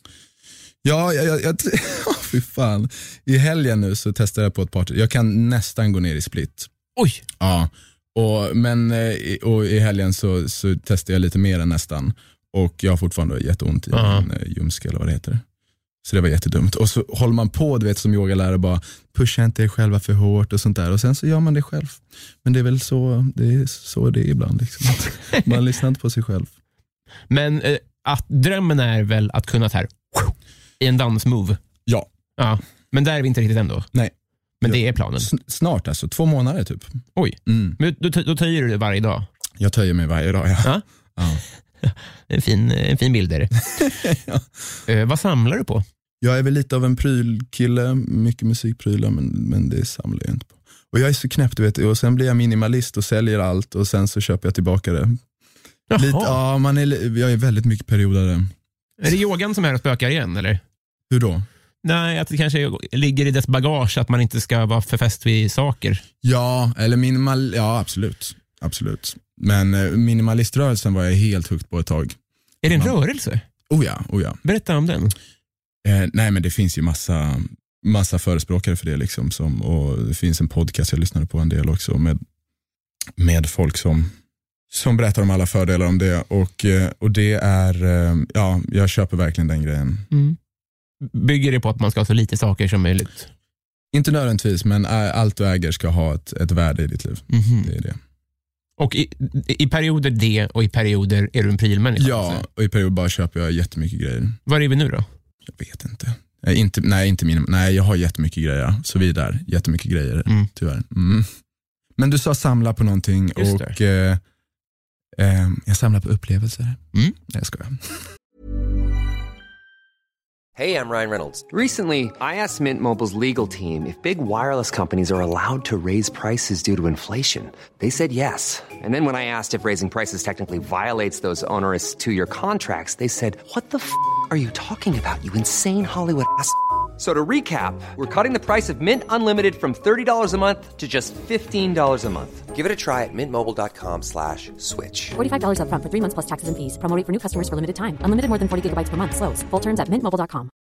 Ja, jag, jag, jag oh, fy fan. I helgen nu så testade jag på ett party. Jag kan nästan gå ner i split. Oj! Ja, och, men och i helgen så, så testade jag lite mer än nästan. Och jag har fortfarande jätteont i uh-huh. min ljumske eller vad det heter. Så det var jättedumt. Och så håller man på, du vet, som yogalärare, bara pusha inte er själva för hårt och sånt där. Och sen så gör man det själv. Men det är väl så det är, så det är ibland. Liksom. Man lyssnar inte på sig själv. Men eh, att drömmen är väl att kunna ta här i en dansmove? Ja. Ja. Men där är vi inte riktigt ändå? Nej. Men det är planen? S- snart alltså, två månader typ. Oj, mm. men då, då töjer du det varje dag? Jag töjer mig varje dag, ja. Ja? Ja. En fin, en fin bild är det. Ja. eh, vad samlar du på? Jag är väl lite av en prylkille, mycket musikprylar, men, men det samlar jag inte på. Och jag är så knäpp, du vet, och sen blir jag minimalist och säljer allt och sen så köper jag tillbaka det. Jaha. Lite, ja, man är, jag är väldigt mycket periodare. Är det yogan som är och spökar igen, eller? Hur då? Nej, att det kanske ligger i dess bagage att man inte ska vara för fäst vid saker. Ja, eller minimal, ja absolut. Absolut. Men eh, minimaliströrelsen var jag helt högt på ett tag. Är det en Man, rörelse? Oh ja, oh ja. Berätta om den. Eh, nej, men det finns ju massa, massa förespråkare för det liksom. Som, och det finns en podcast jag lyssnade på en del också med, med folk som, som berättar om alla fördelar om det. Och, eh, och det är, eh, ja, jag köper verkligen den grejen. Mm. Bygger det på att man ska ha så lite saker som möjligt? Inte nödvändigtvis, men allt du äger ska ha ett, ett värde i ditt liv. Mm-hmm. Det är det. Och i, i perioder det och i perioder är du en prylmänniska? Ja, alltså. Och i perioder bara köper jag jättemycket grejer. Var är vi nu då? Jag vet inte. Nej, inte, nej, inte min, nej, jag har jättemycket grejer. Så vi där, jättemycket grejer, mm. tyvärr. Mm. Men du sa samla på någonting. Just och eh, eh, jag samlar på upplevelser. Mm. Nej, jag skojar. Hey, I'm Ryan Reynolds. Recently, I asked Mint Mobile's legal team if big wireless companies are allowed to raise prices due to inflation. They said yes. And then when I asked if raising prices technically violates those onerous two-year contracts, they said, what the f*** are you talking about, you insane Hollywood ass f- So to recap, we're cutting the price of Mint Unlimited from thirty dollars a month to just fifteen dollars a month. Give it a try at mintmobile.com slash switch. forty-five dollars up front for three months plus taxes and fees. Promo rate for new customers for limited time. Unlimited more than forty gigabytes per month. Slows full terms at mint mobile dot com.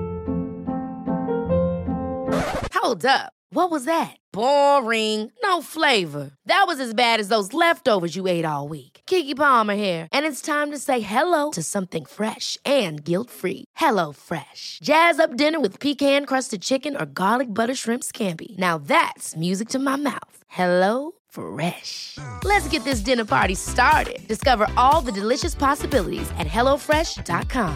Hold up. What was that? Boring. No flavor. That was as bad as those leftovers you ate all week. Keke Palmer here, and it's time to say hello to something fresh and guilt-free. Hello Fresh. Jazz up dinner with pecan-crusted chicken or garlic butter shrimp scampi. Now that's music to my mouth. Hello Fresh. Let's get this dinner party started. Discover all the delicious possibilities at hello fresh dot com.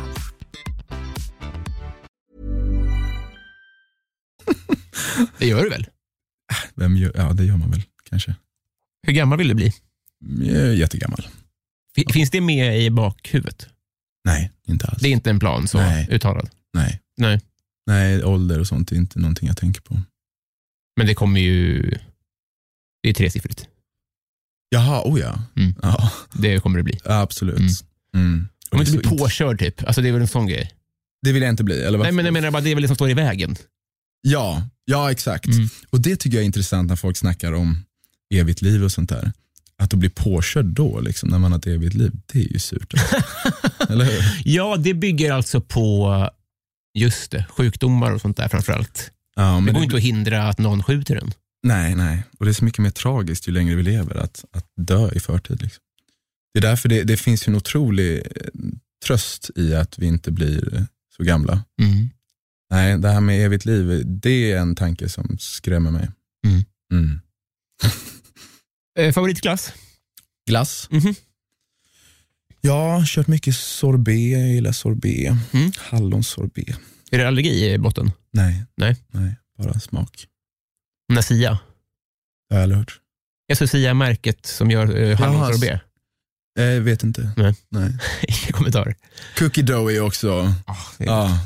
Det gör du väl? Vem gör, ja, det gör man väl kanske. Hur gammal vill du bli? Jag är jättegammal. F- finns det med i bakhuvudet? Nej, inte alls. Det är inte en plan så Nej. uttalad? Nej. Nej. Nej, ålder och sånt är inte någonting jag tänker på. Men det kommer ju... Det är tresiffrigt. Jaha, oh ja. Mm. Ja. Det kommer det bli. Absolut. Mm. Mm. Om inte det, blir påkörd typ. Alltså det är väl en sån grej. det vill jag inte bli. Eller vad? Nej, men jag menar bara det är väl det som står i vägen. Ja, ja exakt. Mm. Och det tycker jag är intressant när folk snackar om evigt liv och sånt där. Att då bli påkörd då, liksom, när man har ett evigt liv, det är ju surt. Eller hur? Ja, det bygger alltså på just det, sjukdomar och sånt där framförallt. Ja, men det går det, inte att hindra att någon skjuter den. Nej, nej. Och det är så mycket mer tragiskt ju längre vi lever att, att dö i förtid. Liksom. Det är därför det, det finns ju en otrolig tröst i att vi inte blir så gamla. Mm. Nej, det här med evigt liv, det är en tanke som skrämmer mig. Mm. Mm. Eh, favoritglass? Glass? Mm-hmm. Ja, kört mycket sorbet, jag gillar sorbet. Mm. Hallonsorbet. Är det allergi i botten? Nej. Nej. Nej, bara smak. Nasia. Det har jag aldrig hört. Jag så Sia märket som gör uh, hallonsorbet. Jag vet inte. Nej. Nej. Ingen kommentar. Cookie dough är också. Oh, är ja.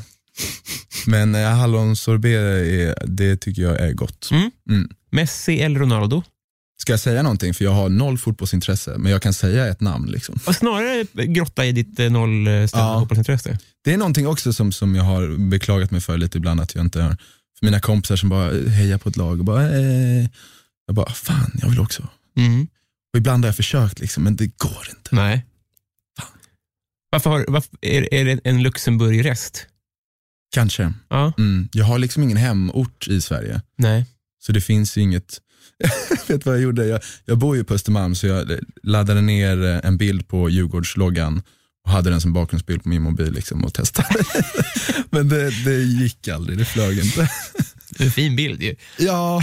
Men äh, hallonsorbet är, det tycker jag är gott. Mm. Mm. Messi eller Ronaldo? Ska jag säga någonting? För jag har noll fotbollsintresse. Men jag kan säga ett namn liksom. Och snarare grotta i ditt eh, noll ställda ja. fotbollsintresse. Det är någonting också som, som jag har beklagat mig för lite ibland. Att jag inte har, för mina kompisar som bara hejar på ett lag och bara eh. jag bara, fan, jag vill också. Mm. Och ibland har jag försökt liksom, men det går inte. Nej. Fan. Varför, har, varför är, är det en Luxemburg-rest? Kanske. Ja. Mm. Jag har liksom ingen hemort i Sverige. Nej. Så det finns inget. Vet vad jag gjorde? Jag, jag bor ju på Östermalm, så jag laddade ner en bild på Djurgårdsloggan och hade den som bakgrundsbild på min mobil liksom, och testade. Men det, det gick aldrig, det flög inte. Det är en fin bild ju. Ja.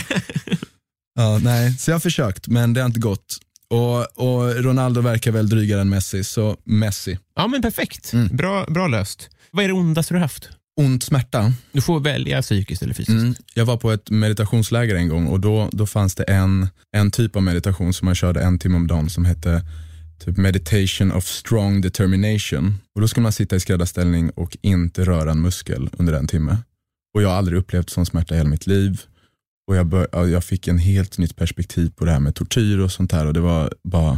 Ja, nej, så jag har försökt, men det har inte gått. Och, och Ronaldo verkar väl drygare än Messi, så Messi. Ja, men perfekt. Mm. Bra, bra löst. Vad är det ondaste du har haft? Ont smärta. Du får välja psykiskt eller fysiskt. Mm. Jag var på ett meditationsläger en gång och då, då fanns det en, en typ av meditation som man körde en timme om dagen som hette typ meditation of strong determination. Och då skulle man sitta i skräddarställning och inte röra en muskel under en timme. Och jag har aldrig upplevt sån smärta i hela mitt liv. Och jag, bör, jag fick en helt nytt perspektiv på det här med tortyr och sånt här. Och det var bara,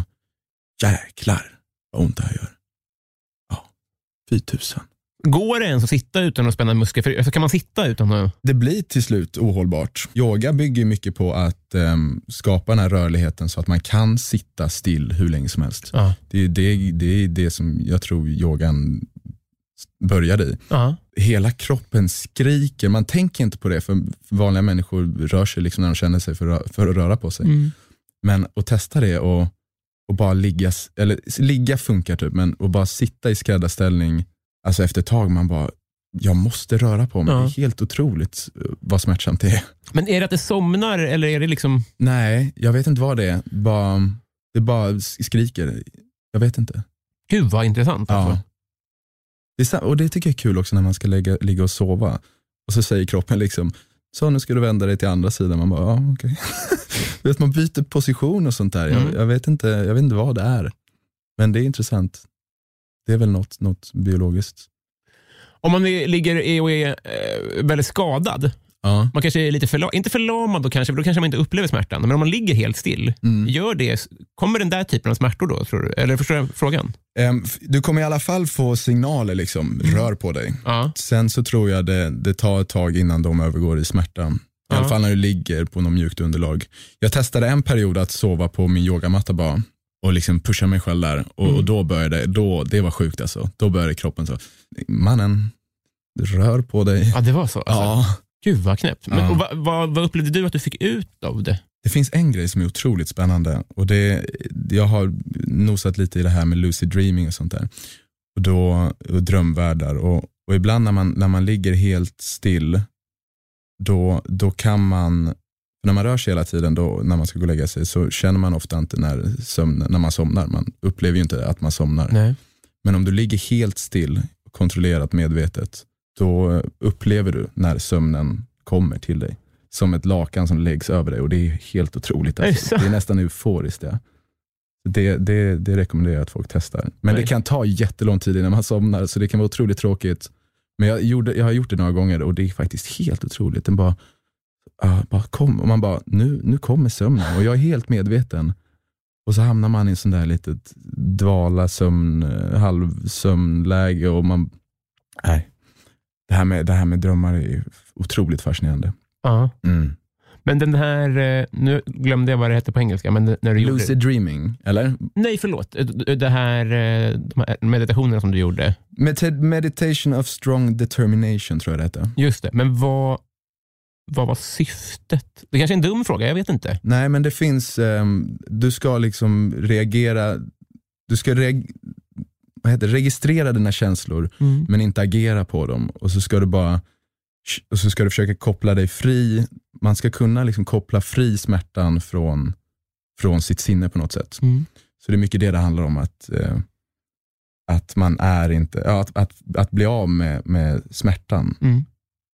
jäklar vad ont det här gör. Ja, fy tusen. Går det ens att sitta utan att spänna muskler? För, alltså, kan man sitta utan att... Det blir till slut ohållbart. Yoga bygger mycket på att um, skapa den här rörligheten så att man kan sitta still hur länge som helst. Ja. Det är det, det är det som jag tror yogan började i. Ja. Hela kroppen skriker. Man tänker inte på det, för vanliga människor rör sig liksom när de känner sig för, för att röra på sig. Mm. Men att testa det och, och bara ligga, eller ligga funkar typ, men att bara sitta i skräddarställning. Alltså efter ett tag man bara, jag måste röra på mig. Ja. Det är helt otroligt vad smärtsamt det är. Men är det att det somnar eller är det liksom... Nej, jag vet inte vad det är. Bara, det bara skriker. Jag vet inte. Gud vad intressant. Alltså. Ja. Det är, och det tycker jag är kul också när man ska lägga, ligga och sova. Och så säger kroppen liksom, så nu ska du vända dig till andra sidan. Man bara, ja okej. Okay. Man byter position och sånt där. Mm. Jag, jag, vet inte, jag vet inte vad det är. Men det är intressant. Det är väl något, något biologiskt. Om man ligger och är eh, väldigt skadad, ja. Man kanske är lite förla- inte förlamad då kanske, för då kanske man inte upplever smärtan. Men om man ligger helt still, mm. gör det, kommer den där typen av smärtor då, tror du? Eller förstår jag frågan? Um, du kommer i alla fall få signaler liksom, mm. rör på dig. Ja. Sen så tror jag det, det tar ett tag innan de övergår i smärta. I ja. alla fall när du ligger på något mjukt underlag. Jag testade en period att sova på min yogamatta bara. Och liksom pusha mig själv där. Och, mm. och då började då, det var sjukt alltså. Då började kroppen så, mannen, rör på dig. Ja, det var så? Alltså. Ja. Gud vad knäppt. Men, ja. och vad, vad, vad upplevde du att du fick ut av det? Det finns en grej som är otroligt spännande. Och det, jag har nosat lite i det här med lucid dreaming och sånt där. Och då, och drömvärldar. Och, och ibland när man, när man ligger helt still, då, då kan man... När man rör sig hela tiden då, när man ska gå och lägga sig, så känner man ofta inte när, sömn, när man somnar. Man upplever ju inte att man somnar. Nej. Men om du ligger helt still, kontrollerat, medvetet, då upplever du när sömnen kommer till dig. Som ett lakan som läggs över dig, och det är helt otroligt. Alltså. Det är nästan euforiskt. Ja. Det, det, det rekommenderar jag att folk testar. Men Nej. det kan ta jättelång tid innan man somnar, så det kan vara otroligt tråkigt. Men jag, gjorde, jag har gjort det några gånger och det är faktiskt helt otroligt. Den bara... Uh, bara kom, och man bara, nu, nu kommer sömnen och jag är helt medveten, och så hamnar man i en sån där litet dvala sömn, halvsömnläge, och man nej, det här med, det här med drömmar är otroligt fascinerande. Ja. Mm. Men den här, nu glömde jag vad det heter på engelska, men när du lucid gjorde... dreaming, eller? Nej, förlåt. Det här, de här meditationerna som du gjorde. Med- meditation of strong determination tror jag det heter. Just det, men vad Vad var syftet? Det kanske är en dum fråga, jag vet inte. Nej, men det finns, um, du ska liksom reagera, du ska reag, vad heter, registrera dina känslor, mm. men inte agera på dem. Och så ska du bara, och så ska du försöka koppla dig fri. Man ska kunna liksom koppla fri smärtan från, från sitt sinne på något sätt. Mm. Så det är mycket det det handlar om, att, uh, att man är inte, ja, att, att, att bli av med, med smärtan. Mm.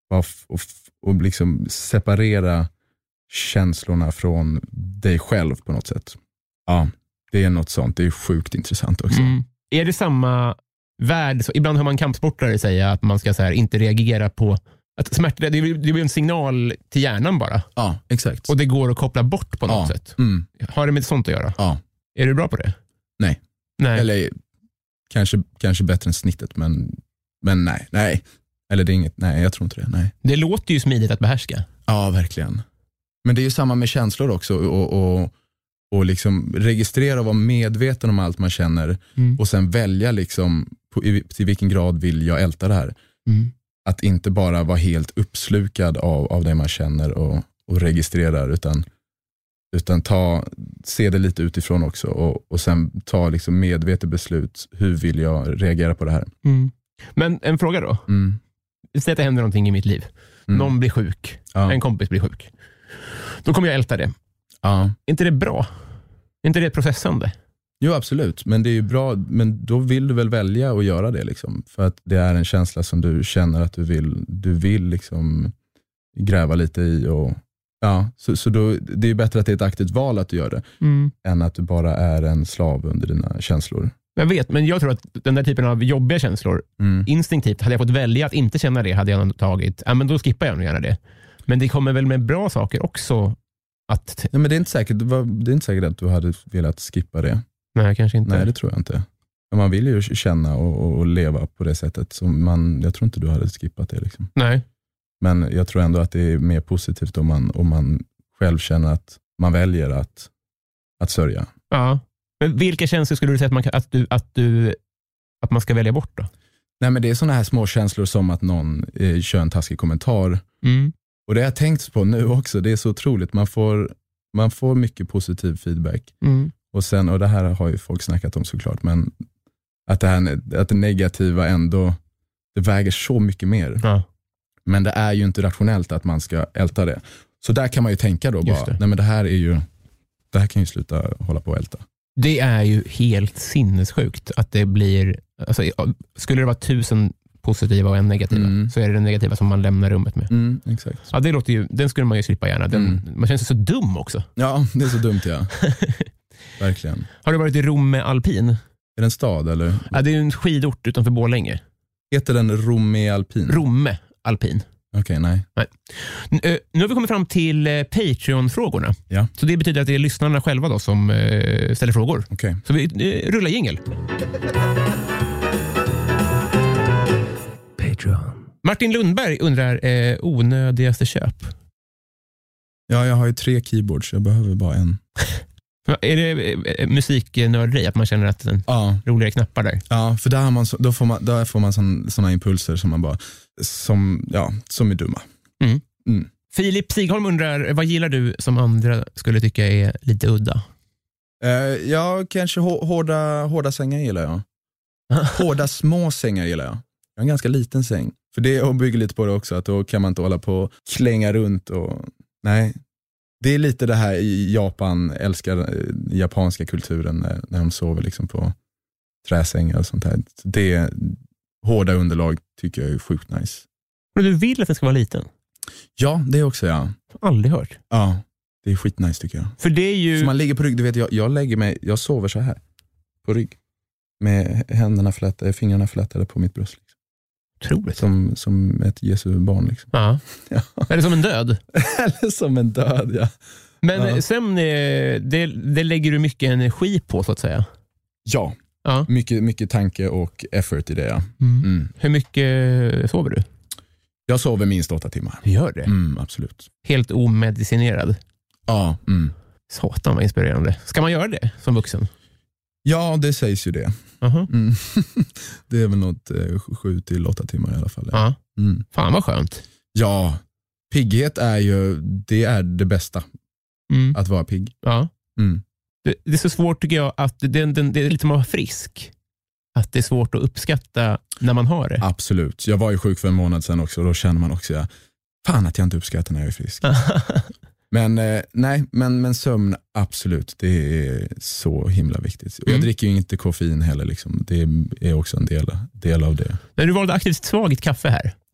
Och, och, och liksom separera känslorna från dig själv på något sätt. Ja, det är något sånt. Det är sjukt intressant också. Mm. Är det samma värld? Så ibland hör man kampsportare säga att man ska så här, inte reagera på att smärta. Det blir en signal till hjärnan bara. Ja, exakt. Och det går att koppla bort på något ja. sätt. Mm. Har det med sånt att göra? Ja. Är du bra på det? Nej. nej. Eller kanske, kanske bättre än snittet, men, men nej. nej. Eller det är inget, nej, jag tror inte det. Nej. Det låter ju smidigt att behärska. Ja, verkligen. Men det är ju samma med känslor också. Och, och, och liksom registrera och vara medveten om allt man känner. Mm. Och sen välja liksom på, i, till vilken grad vill jag älta det här. Mm. Att inte bara vara helt uppslukad av, av det man känner och, och registrerar. Utan, utan ta, se det lite utifrån också. Och, och sen ta liksom medvetet beslut. Hur vill jag reagera på det här? Mm. Men en fråga då. Mm. Säg att det händer någonting i mitt liv. Mm. Någon blir sjuk. Ja. En kompis blir sjuk. Då kommer jag älta det. Ja. Är inte det bra? Är inte det processande? Jo, absolut. Men det är ju bra. Men då vill du väl välja att göra det liksom. För att det är en känsla som du känner att du vill, du vill liksom gräva lite i. Och, ja, så, så då, det är bättre att det är ett aktivt val att du gör det. Mm. Än att du bara är en slav under dina känslor. Jag vet, men jag tror att den där typen av jobbiga känslor, mm. instinktivt, hade jag fått välja att inte känna det, hade jag tagit, ja men då skippar jag nog gärna det. Men det kommer väl med bra saker också att... Nej, men det är inte säkert, det är inte säkert att du hade velat skippa det. Nej, kanske inte. Nej, det tror jag inte. Men man vill ju känna och, och leva på det sättet. Så man, jag tror inte du hade skippat det. Liksom. Nej. Men jag tror ändå att det är mer positivt om man, om man själv känner att man väljer att, att sörja. Ja. Men vilka känslor skulle du säga att man, att du, att du, att man ska välja bort då? Nej, men det är såna här små känslor som att någon eh, kör en taskig kommentar. Mm. Och det har jag tänkt på nu också. Det är så otroligt. Man får, man får mycket positiv feedback. Mm. Och sen, och det här har ju folk snackat om såklart, men att det, här, att det negativa ändå, det väger så mycket mer. Ja. Men det är ju inte rationellt att man ska älta det. Så där kan man ju tänka då bara, det. nej men det här är ju, det här kan ju sluta hålla på att älta. Det är ju helt sinnessjukt att det blir, alltså, skulle det vara tusen positiva och en negativa, mm. så är det den negativa som man lämnar rummet med. Mm, exakt. Ja, det låter ju, den skulle man ju slippa gärna. Den, mm. Man känns så dum också. Ja, det är så dumt, ja. Verkligen. Har du varit i Romme Alpin? Är det en stad eller? Ja, det är en skidort utanför Borlänge. Heter den Romme Alpin? Romme Alpin. Okej, okay, nej. nej. Nu har vi kommit fram till Patreon-frågorna. Ja. Så det betyder att det är lyssnarna själva då som ställer frågor. Okay. Så vi rullar jingle. Patreon. Martin Lundberg undrar eh, onödigaste köp. Ja, jag har ju tre keyboards. Jag behöver bara en. Är det musiknörderi att man känner att den ja. roligare knappar där? Ja, för där, har man, då får man, där får man sådana impulser som man bara som, ja, som är dumma. Mm. Mm. Filip Sigholm undrar, vad gillar du som andra skulle tycka är lite udda? Uh, ja, kanske hårda, hårda sängar gillar jag. Hårda små sängar gillar jag. Jag har en ganska liten säng. För det och bygger lite på det också, att då kan man inte hålla på och klänga runt och nej. Det är lite det här i Japan, älskar japanska kulturen när, när de sover liksom på träsängar och sånt här. Det hårda underlag tycker jag är sjukt nice. Men du vill att den ska vara liten? Ja, det är också jag. Aldrig hört. Ja, det är skitnice tycker jag. För det är ju... Så man ligger på rygg, du vet jag, jag lägger mig, jag sover så här på rygg. Med händerna flätade, fingrarna flätade på mitt bröst. Liksom. Otroligt. Som, som ett Jesu barn liksom. Ja. Ja. Eller som en död. Eller som en död, ja. Men ja. sen, det, det lägger du mycket energi på så att säga. Ja, ja. Mycket, mycket tanke och effort i det. Ja. Mm. Mm. Hur mycket sover du? Jag sover minst åtta timmar. Du gör det? Mm, absolut. Helt omedicinerad? Ja. Mm. Satan vad inspirerande. Ska man göra det som vuxen? Ja, det sägs ju det. Uh-huh. Mm. Det är väl något eh, sju till åtta timmar i alla fall. Ja. Mm. Fan vad skönt. Ja, pigghet är ju det, är det bästa. Mm. Att vara pigg. Ja. Mm. Det, det är så svårt tycker jag att det, det, det är lite som att vara frisk. Att det är svårt att uppskatta när man har det. Absolut. Jag var ju sjuk för en månad sedan också och då känner man också ja, fan att jag inte uppskattar när jag är frisk. Men eh, nej, men, men sömn absolut, det är så himla viktigt. Och jag mm. dricker ju inte koffein heller liksom. Det är också en del, del av det. Men du valde aktivt svagt kaffe här.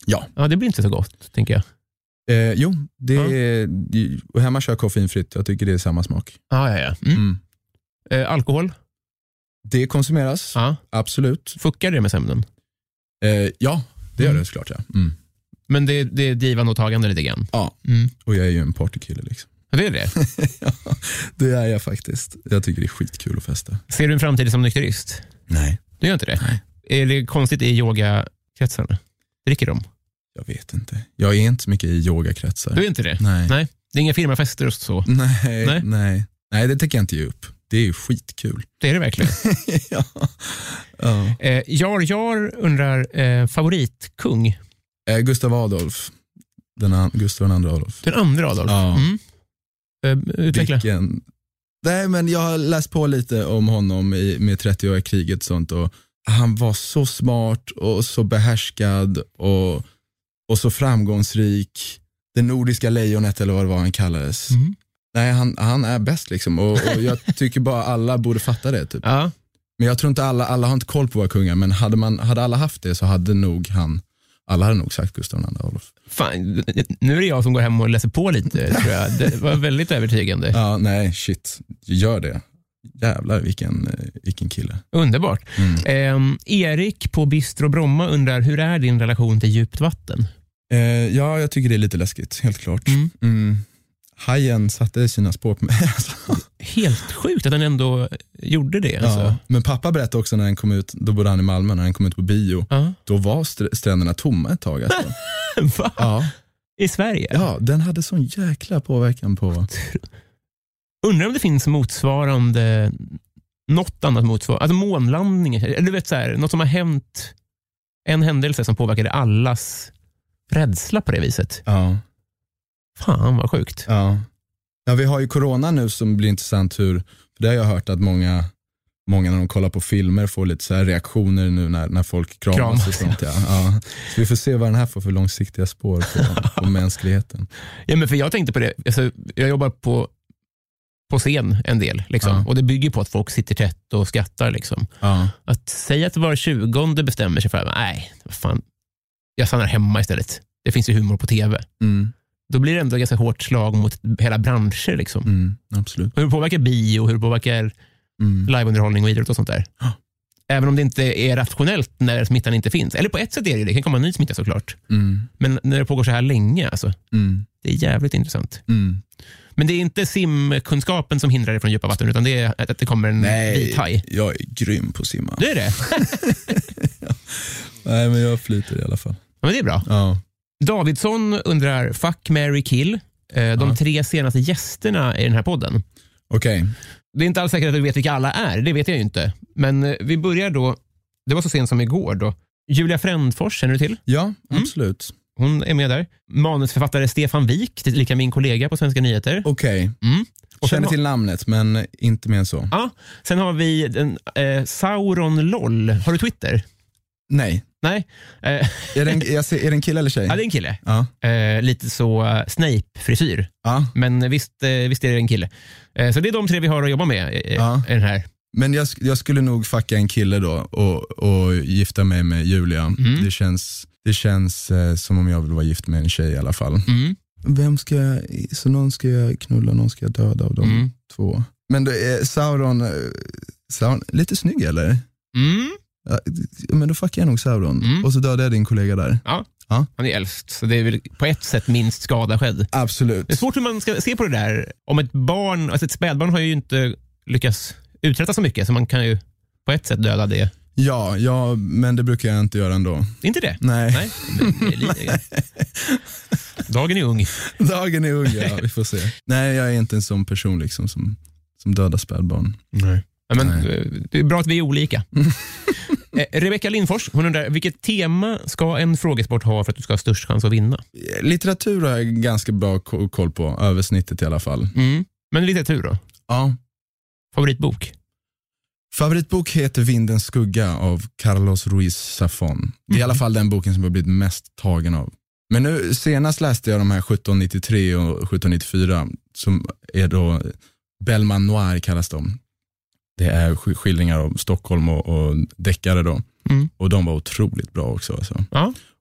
Ja. Ja, det blir inte så gott, tänker jag. Eh, jo, det Ja. är, och hemma kör jag koffeinfritt. Jag tycker det är samma smak. Ja, ja, ja. Mm. Mm. Eh, alkohol? Det konsumeras, Ja. absolut. Fuckar det med sömnen? Eh, ja, det gör Mm. det såklart. Ja. Mm. Men det, det är givande och tagande lite grann. Ja, Mm. och jag är ju en partykille liksom. Ja, det är det. Ja, det är jag faktiskt. Jag tycker det är skitkul att festa. Ser du en framtid som nykterist? Nej. Du gör inte det? Nej. Är det konstigt i yogakretsarna? Dricker de? Jag vet inte. Jag är inte så mycket i yogakretsar. Du är inte det? Nej. Nej. Det är inga firmafester och så? Nej, Nej. nej. Nej. Nej, det tänker jag inte ge upp. Det är ju skitkul. Det är det verkligen. ja. Ja. Eh, Jar Jar undrar eh, favoritkung? Eh, Gustav Adolf. Den an- Gustav den andra Adolf. Den andra Adolf? Ja. Mm. Eh, utveckla. Vilken... Nej, men jag har läst på lite om honom i, med trettioåriga kriget och sånt. Och han var så smart och så behärskad och, och så framgångsrik. Det nordiska lejonet eller vad det var han kallades. Mm. Nej, han, han är bäst liksom. Och, och jag tycker bara alla borde fatta det typ. Ja. Men jag tror inte alla, alla har inte koll på våra kungar. Men hade, man, hade alla haft det så hade nog han, alla hade nog sagt Gustav den andra Adolf. Fan, nu är det jag som går hem och läser på lite, tror jag. Det var väldigt övertygande. Ja, nej, shit. Gör det. Jävlar vilken, vilken kille. Underbart. Mm. Eh, Erik på Bistro Bromma undrar, hur är din relation till djupt vatten? Eh, ja, jag tycker det är lite läskigt, helt klart. Mm. Mm. Hajen satte sina spår på mig. Alltså. Helt sjukt att den ändå gjorde det. Alltså. Ja. Men pappa berättade också när han kom ut, då bodde han i Malmö, när han kom ut på bio. Ja. Då var str- stränderna tomma ett tag. Alltså. Va? Ja. I Sverige? ja, den hade sån jäkla påverkan på... Undrar om det finns motsvarande, något annat motsvarande, alltså månlandningar, eller du vet så här, något som har hänt, en händelse som påverkade allas rädsla på det viset. Ja. Fan vad sjukt. Ja. Ja, vi har ju corona nu som blir intressant hur, för det har jag hört att många, många när de kollar på filmer får lite så här reaktioner nu när, när folk kramas, Kramas, och sånt. Ja. Ja. Så vi får se vad den här får för långsiktiga spår på, på mänskligheten. Ja, men för jag tänkte på det, alltså, jag jobbar på på scen en del liksom. Ja. Och det bygger på att folk sitter tätt och skrattar liksom. Ja. Att säga att var tjugonde bestämmer sig för, nej, vad fan, jag stannar hemma istället. Det finns ju humor på tv. Mm. Då blir det ändå ganska hårt slag mot hela branscher liksom. Mm. Absolut. Hur det påverkar bio, hur det påverkar Mm. liveunderhållning och idrott och sånt där. Ja. Även om det inte är rationellt när smittan inte finns. Eller på ett sätt är det det, kan komma en ny smitta såklart. Mm. Men när det pågår så här länge, alltså, Mm. det är jävligt intressant. Mm. Men det är inte simkunskapen som hindrar dig från djupa vatten, utan det är att det kommer en vit haj. jag är grym på att simma. Det är det. Nej, men jag flyter i alla fall. Ja, men det är bra. Ja. Davidsson undrar, fuck, marry, kill. Eh, De Ja. tre senaste gästerna i den här podden. Okej. Det är inte alls säkert att du vet vilka alla är, det vet jag ju inte. Men eh, vi börjar då, det var så sent som igår då. Julia Frändfors, känner du till? Ja, absolut. Hon är med där. Manusförfattare Stefan Wik, tillika min kollega på Svenska Nyheter. Okej. Mm. Och sen Känner har- till namnet, men inte mer än så. Ja, sen har vi den, eh, Sauron Loll. Har du Twitter? Nej. Nej. Eh, Är det en, jag ser, är det en kille eller tjej? ja, det är en kille. Ja. Eh, lite så uh, Snape-frisyr. Ja. Men visst, eh, visst är det en kille. Eh, så det är de tre vi har att jobba med eh, Ja. i den här. Men jag, sk- jag skulle nog fucka en kille då och, och gifta mig med Julia. Mm. Det känns, det känns eh, som om jag vill vara gift med en tjej i alla fall. Mm. Vem ska jag, så någon ska jag knulla, någon ska jag döda av de Mm. två. Men då är Sauron, eh, Sauron lite snygg eller? Mm. Ja, men då fuckar jag nog Sauron. Mm. Och så dödar jag din kollega där. Ja. Ja. Han är äldst, så det är väl på ett sätt minst skada skedd. Absolut. Det är svårt hur man ska se på det där. Om ett barn, alltså ett spädbarn har ju inte lyckats uträtta så mycket, så man kan ju på ett sätt döda det. Ja, ja, men det brukar jag inte göra ändå. Inte det? Nej. Nej, men det är lite... Dagen är ung. Dagen är ung, ja, vi får se. Nej, jag är inte en sån person liksom som, som dödar spädbarn. Nej. Ja, men, Nej. eh, det är bra att vi är olika. eh, Rebecka Lindfors, hon undrar, vilket tema ska en frågesport ha för att du ska ha störst chans att vinna? Litteratur har jag ganska bra ko- koll på, över snittet i alla fall. Mm. Men litteratur då? Ja. Favoritbok? Favoritbok heter Vindens skugga av Carlos Ruiz Zafón. Det är i alla fall den boken som jag har blivit mest tagen av. Men nu senast läste jag de här sjutton nittiotre och sjutton nittiofyra som är då Bellman Noir kallas de. Det är sk- skildringar av Stockholm och, och deckare då. Mm. Och de var otroligt bra också. Alltså. Ja.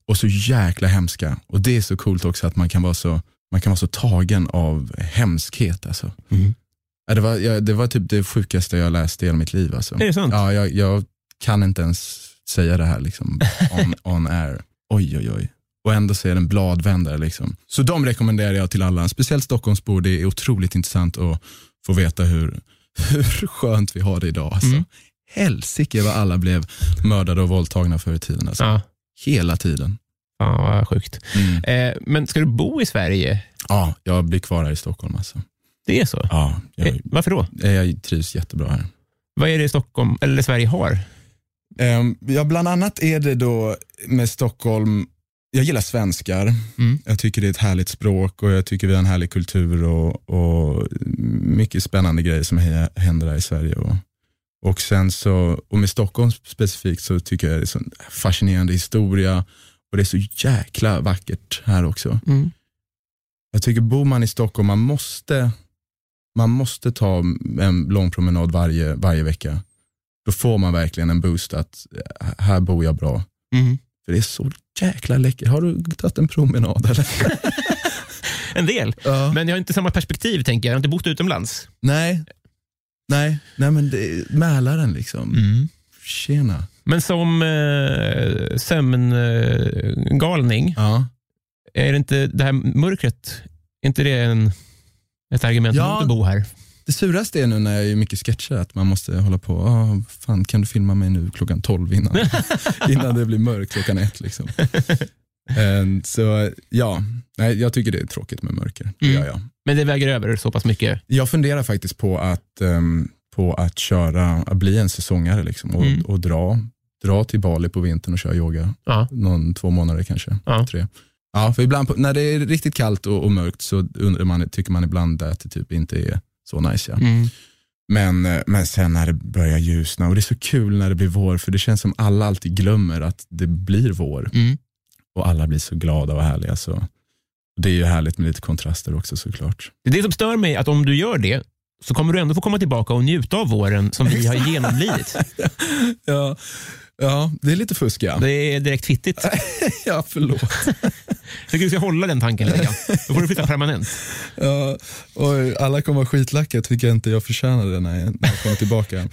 och så jäkla hemska. Och det är så coolt också att man kan vara så, man kan vara så tagen av hemskhet. Alltså. Mm. Ja, det, var, ja, det var typ det sjukaste jag läste i hela mitt liv. Alltså. Är det sant? Ja, jag, jag kan inte ens säga det här liksom, on, on air. Oj, oj, oj. Och ändå så är det en bladvändare. Liksom. Så de rekommenderar jag till alla. Speciellt Stockholmsbor. Det är otroligt intressant att få veta hur, hur skönt vi har det idag. Alltså. Mm. Helsike vad alla blev mördade och våldtagna förr i tiden. Alltså. Ja. Hela tiden. Ja, vad sjukt. Mm. Eh, men ska du bo i Sverige? Ja, jag blir kvar här i Stockholm. Alltså. Det är så? Ja. Jag, eh, varför då? Jag trivs jättebra här. Vad är det Stockholm eller Sverige har? Um, ja, bland annat är det då med Stockholm. Jag gillar svenskar. Mm. Jag tycker det är ett härligt språk och jag tycker vi har en härlig kultur och, och mycket spännande grejer som händer här i Sverige. Och, och sen så, och med Stockholm specifikt så tycker jag det är så fascinerande historia och det är så jäkla vackert här också. Mm. Jag tycker bor man i Stockholm, man måste, man måste ta en lång promenad varje, varje vecka. Då får man verkligen en boost att här bor jag bra. Mm. För det är så jäkla läckert. Har du tagit en promenad eller? En del. Ja. Men jag har inte samma perspektiv, tänker jag. Jag har inte bott utomlands. Nej. Nej, Nej men det är Mälaren liksom. Mm. Tjena. Men som eh, sömngalning, ja. Är det inte det här mörkret, är inte det en, ett argument ja. mot att bo här? Det suraste är nu när jag är mycket sketcher att man måste hålla på, oh, fan kan du filma mig nu klockan tolv innan, innan det blir mörkt klockan ett liksom. And, så ja, nej, jag tycker det är tråkigt med mörker. Det mm. gör jag. Men det väger över så pass mycket? Jag funderar faktiskt på att, um, på att köra, att bli en säsongare liksom, och, mm. och dra, dra till Bali på vintern och köra yoga. Ja. Någon två månader kanske, ja. tre. Ja, för ibland på, när det är riktigt kallt och, och mörkt så undrar man, tycker man ibland att det typ inte är så nice, ja. Mm. Men, men sen när det börjar ljusna och det är så kul när det blir vår, för det känns som alla alltid glömmer att det blir vår. Mm. Och alla blir så glada och härliga. Så det är ju härligt med lite kontraster också såklart. Det är det som stör mig, att om du gör det så kommer du ändå få komma tillbaka och njuta av våren som vi har genomlidit. ja, ja, det är lite fuska. Det är direkt fittigt. Ja, förlåt. Jag tycker du ska hålla den tanken lite grann. Då får du flytta permanent. Ja, och alla kommer skitlacka, tycker jag inte jag förtjänar det när jag, när jag kommer tillbaka.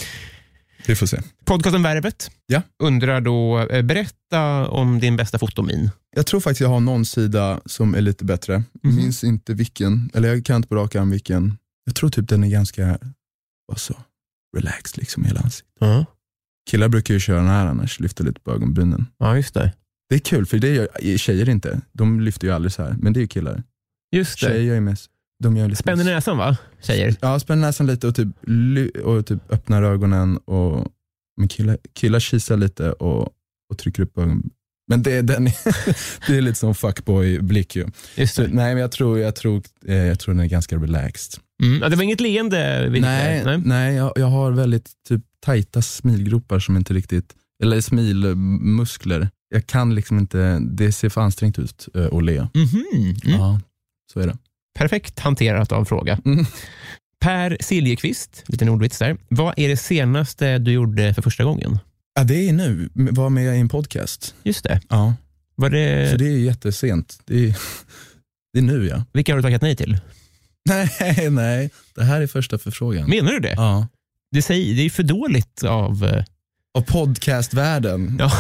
Vi får se. Podcasten Värvet, ja. Undrar då, berätta om din bästa fotomin. Jag tror faktiskt jag har någon sida som är lite bättre. Mm. Jag minns inte vilken, eller jag kan inte på rak arm vilken. Jag tror typ den är ganska så relaxed liksom hela ansiktet. Uh-huh. Killar brukar ju köra den här annars, lyfta lite på ögonbrynen. Ja, just det. Det är kul, för det gör tjejer inte. De lyfter ju aldrig så här, men det är ju killar. Just det. Tjejer är mest, de gör lite spänner näsan, va? Tjejer. Ja, spänner näsan lite och typ, och typ öppnar ögonen. Och, men killar, killar kisar lite och, och trycker upp ögonen. Men det är, den, det är lite som fuckboy-blick ju. Just det. Så, nej, men jag tror, jag, tror, eh, jag tror den är ganska relaxed. Mm. Ja, det var inget leende. Nej, nej. nej jag, jag har väldigt typ tajta smilgropar som inte riktigt, eller smilmuskler. Jag kan liksom inte, det ser för ansträngt ut uh, att le. Mm-hmm. Mm. Ja, så är det. Perfekt hanterat av fråga. Mm. Per Siljeqvist, lite nordvits där. Vad är det senaste du gjorde för första gången? Ja, det är nu. Var med i en podcast. Just det. Ja. Var det... Så det är jättesent. Det är, det är nu, ja. Vilka har du tackat nej till? Nej, nej. Det här är första förfrågan. Menar du det? Ja. Det, säger, det är för dåligt av... Av podcastvärlden. Ja.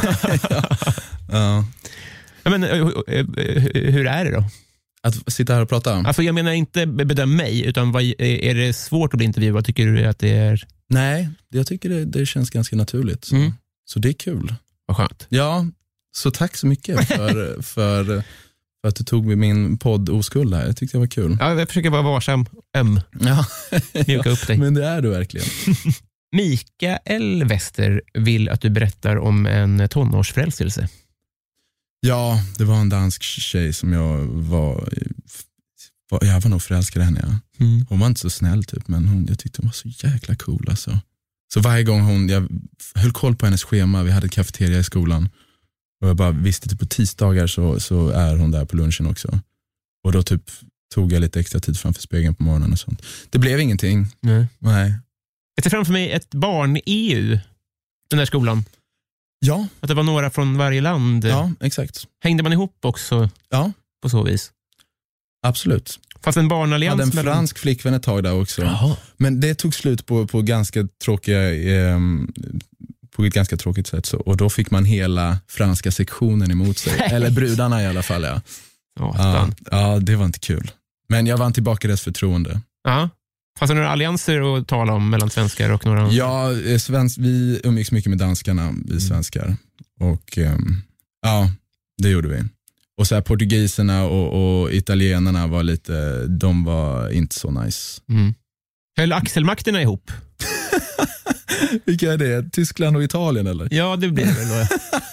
Ja. Ja. Men hur är det då? Att sitta här och prata? Alltså jag menar inte bedöm mig, utan vad, är det svårt att bli intervjuad? Tycker du att det är... Nej, jag tycker det, det känns ganska naturligt. Så, mm. så det är kul. Vad skönt. Ja, så tack så mycket för, för, för att du tog med min podd Oskuld här. Jag tyckte det var kul. Ja, jag försöker vara varsam, öm. Ja. Mjuka upp dig. Men det är du verkligen. Mikael Wester vill att du berättar om en tonårsförälskelse. Ja, det var en dansk tjej som jag var, var jag var nog förälskad i henne. Ja. Mm. Hon var inte så snäll typ, men hon, jag tyckte hon var så jäkla cool alltså. Så varje gång hon, jag höll koll på hennes schema, vi hade kafeteria i skolan och jag bara visste typ på tisdagar så, så är hon där på lunchen också. Och då typ tog jag lite extra tid framför spegeln på morgonen och sånt. Det blev ingenting. Nej. Nej. Jag ser framför mig ett barn-E U, den här skolan. Ja. Att det var några från varje land. Ja, exakt. Hängde man ihop också Ja. på så vis? Absolut. Fast en barnallians. Jag hade en mellan... fransk flickvän ett tag där också. Jaha. Men det tog slut på, på ganska tråkiga eh, på ett ganska tråkigt sätt. Så, och då fick man hela franska sektionen emot sig. Eller brudarna i alla fall, ja. Ja, Ja, ja, det var inte kul. Men jag vann tillbaka deras förtroende. Ja. Fanns det några allianser att tala om mellan svenskar och några andra? Ja, svensk, vi umgicks mycket med danskarna, vi svenskar. Och um, ja, det gjorde vi. Och så här, portugiserna och, och italienarna var lite, de var inte så nice. Mm. Höll axelmakterna ihop? Vilka är det? Tyskland och Italien eller? Ja, det blir det väl.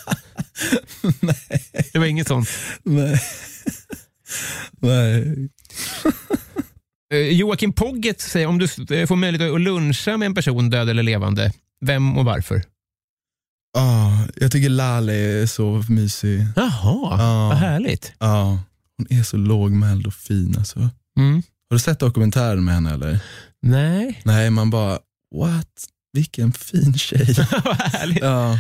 Nej. Det var inget sånt. Nej. Nej. Joakim Pogget säger, om du får möjlighet att luncha med en person, död eller levande, vem och varför? Oh, jag tycker Lale är så mysig. Jaha, oh. vad härligt. Ja, oh, hon är så lågmäld och fin alltså. Mm. Har du sett dokumentären med henne eller? Nej. Nej, man bara, what? Vilken fin tjej. Vad härligt. Ja.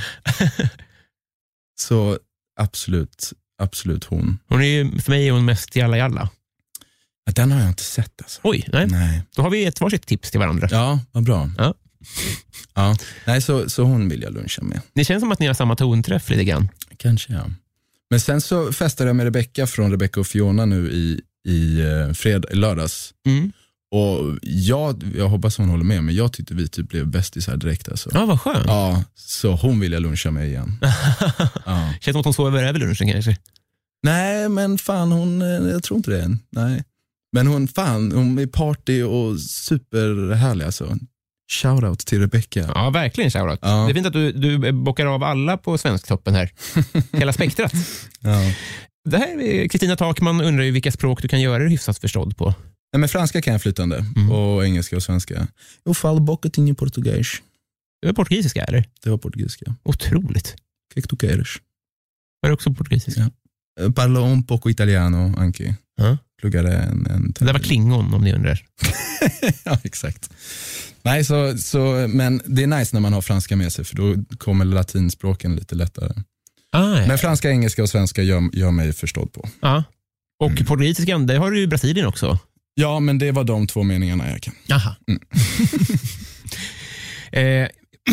Så absolut, absolut hon. Hon är ju, för mig är hon mest jalla jalla. Ja, den har jag inte sett alltså. Oj, nej. nej. Då har vi ett varsitt tips till varandra. Ja, vad bra. Ja. Ja. Nej, så, så hon vill jag luncha med. Det känns som att ni har samma tonträff lite grann. Kanske, ja. Men sen så festade jag med Rebecca från Rebecca och Fiona nu i, i fred, lördags. Mm. Och jag, jag hoppas hon håller med, men jag tyckte vi typ blev bästisar direkt alltså. Ja, vad skönt. Ja, så hon vill jag luncha med igen. Ja. Känns som att hon sover över lunchen kanske. Nej, men fan hon, jag tror inte det än. Nej. Men hon, fan, hon är party och superhärlig alltså. Shoutout till Rebecca. Ja, verkligen shoutout. Ja. Det är fint att du, du bockar av alla på Svensktoppen här. Hela spektrat. Ja. Det här är Kristina Takman undrar ju vilka språk du kan göra det hyfsat förstådd på. Nej, men franska kan jag flytande. Mm. Och engelska och svenska. Jag falo bocatinho português. Det var portugisiska, eller? Det var portugisiska. Otroligt. Que tu queres? Var det också portugisiska? Ja. Parlo un poco italiano anche. Ja. Pluggade en... en det där var klingon om ni undrar. Ja, exakt. Nej, så, så, men det är nice när man har franska med sig, för då kommer latinspråken lite lättare. Ah, ja. Men franska, engelska och svenska gör, gör mig förstådd på. Ja. Och Mm. portugisiskan, det har du ju i Brasilien också. Ja, men det var de två meningarna jag kan. Jaha. Mm. eh,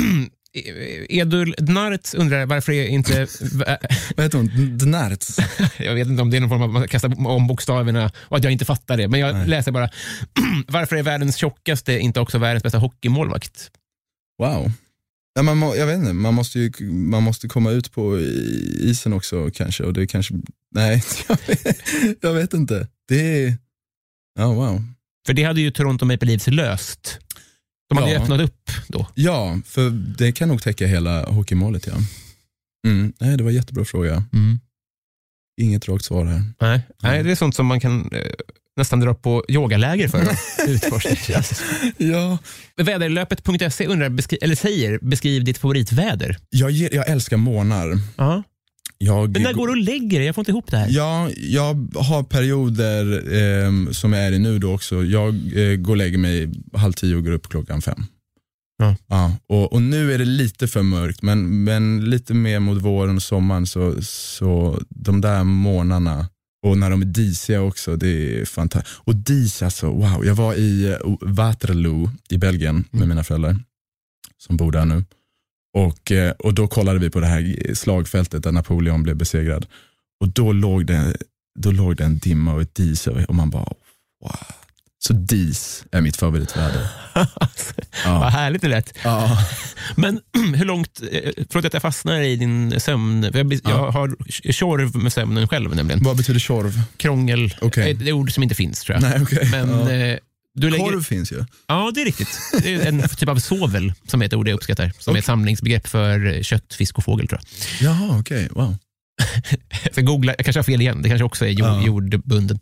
Edul Dnarts undrar varför är inte... Vad heter hon? Dnarts? Jag vet inte om det är någon form av att kasta om bokstäverna och att jag inte fattar det. Men jag Nej. läser bara varför är världens tjockaste inte också världens bästa hockeymålvakt? Wow. Ja, man må, jag vet inte, man måste ju man måste komma ut på isen också kanske. Och det kanske... Nej, jag vet, jag vet inte. Det är... Ja, oh, wow. För det hade ju Toronto Maple Leafs löst. De hade Ja. ju öppnat upp då. Ja, för det kan nog täcka hela hockeymålet, ja. Mm. Nej, det var en jättebra fråga. Mm. Inget rakt svar här. Nej. Nej, det är sånt som man kan eh, nästan dra på yogaläger för att utforska. Ja. Väderlöpet punkt se undrar, beskri- eller säger, beskriv ditt favoritväder. Jag, ger, jag älskar månar. Ja. Jag, Men när går du och lägger dig? Jag får inte ihop det här. Ja, jag har perioder eh, som jag är i nu då också. Jag eh, går och lägger mig halv tio och går upp klockan fem. Ja. Ja, och, och nu är det lite för mörkt, men, men lite mer mot våren och sommaren, så, så de där månaderna, och när de är disiga också, det är fantastiskt. Och dis alltså, wow. Jag var i Waterloo i Belgien med Mm. mina föräldrar som bor där nu. Och, och då kollade vi på det här slagfältet där Napoleon blev besegrad. Och då låg det, då låg det en dimma och ett dis över, och man bara, wow. Så dis är mitt favoritväder. Ja. Vad härligt det lät. Ja. Men hur långt, förlåt att jag fastnar i din sömn, för jag, jag Ja. har tjorv med sömnen själv nämligen. Vad betyder tjorv? Krångel, Okej. ett, ett ord som inte finns tror jag. Nej, okej. Men Ja. eh, du lägger... Korv finns ju. Ja, det är riktigt. Det är en typ av sovel som är ett ord jag uppskattar. Som är ett samlingsbegrepp för kött, fisk och fågel tror jag. Jaha, okej, wow. Jag ska googla, jag kanske har fel igen. Det kanske också är jord, Ja. jordbunden.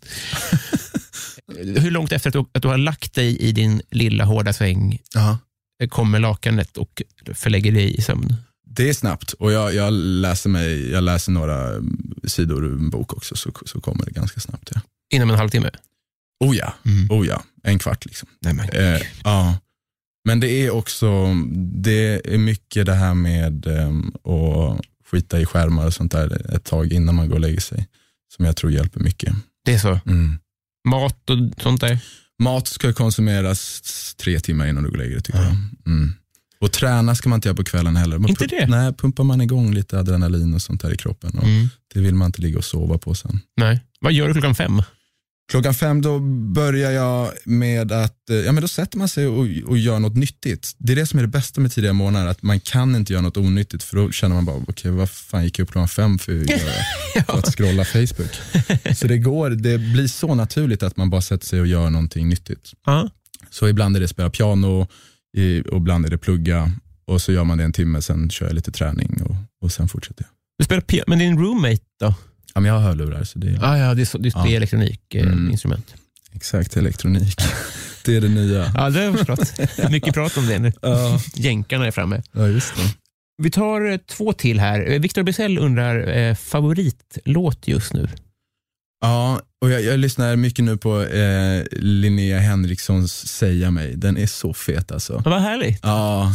Hur långt efter att du, att du har lagt dig i din lilla hårda säng Aha. kommer lakanet och förlägger dig i sömn? Det är snabbt, och jag, jag, läser mig, jag läser några sidor ur en bok också, så, så kommer det ganska snabbt. Ja. Inom en halvtimme? Oh ja, Mm. oh ja, en kvart liksom. Nej, men. Eh, ja. Men det är också, det är mycket det här med um, att skita i skärmar och sånt där ett tag innan man går och lägger sig. Som jag tror hjälper mycket. Det är så? Mm. Mat och sånt där? Mat ska konsumeras tre timmar innan du går och lägger dig, tycker mm. jag. Mm. Och träna ska man inte göra på kvällen heller. Man inte pu- det? Nej, pumpar man igång lite adrenalin och sånt där i kroppen. Och mm. det vill man inte ligga och sova på sen. Nej. Vad gör du klockan fem? Klockan fem då börjar jag med att, ja men då sätter man sig och, och gör något nyttigt. Det är det som är det bästa med tidiga månader, att man kan inte göra något onyttigt, för då känner man bara, okej okay, vad fan gick jag upp klockan fem för, att göra, ja. för att scrolla Facebook. Så det går, det blir så naturligt att man bara sätter sig och gör någonting nyttigt. Uh-huh. Så ibland är det spela piano i, och ibland är det plugga, och så gör man det en timme, sen kör jag lite träning och, och sen fortsätter jag. Du spelar piano, men din roommate då? Ja, men jag har hörlurar, så det är... Ah, ja, det är, så, det är ja. elektronik eh, mm. instrument. Exakt, elektronik. Det är det nya. Ja, det har jag förstått. Mycket prat om det nu. Ja. Jänkarna är framme. Ja, just det. Vi tar eh, två till här. Victor Bysell undrar eh, favoritlåt just nu. Ja, och jag, jag lyssnar mycket nu på eh, Linnea Henrikssons Säga mig. Den är så fet alltså. Vad härligt. Ja.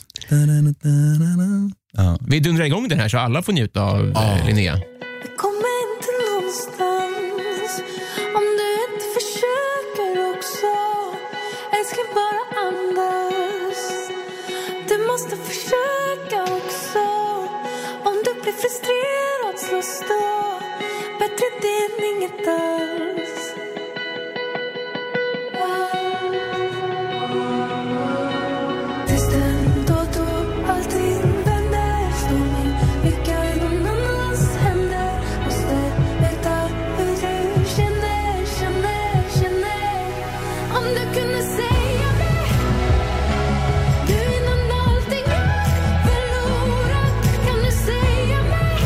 Ja. Vi dundrar igång den här så alla får njuta av ja. eh, Linnea. Vi kommer inte någonstans om du inte försöker också. Älskling, bara andas. Du måste försöka också. Om du blir frustrerad, slåss då. Bättre det än inget alls. Tills den då då allting vänder. Står min lycka i någon annans händer. Måste veta hur du känner, känner, känner. Om du kunde säga mig. Du innan allting är förlorat. Kan du säga mig?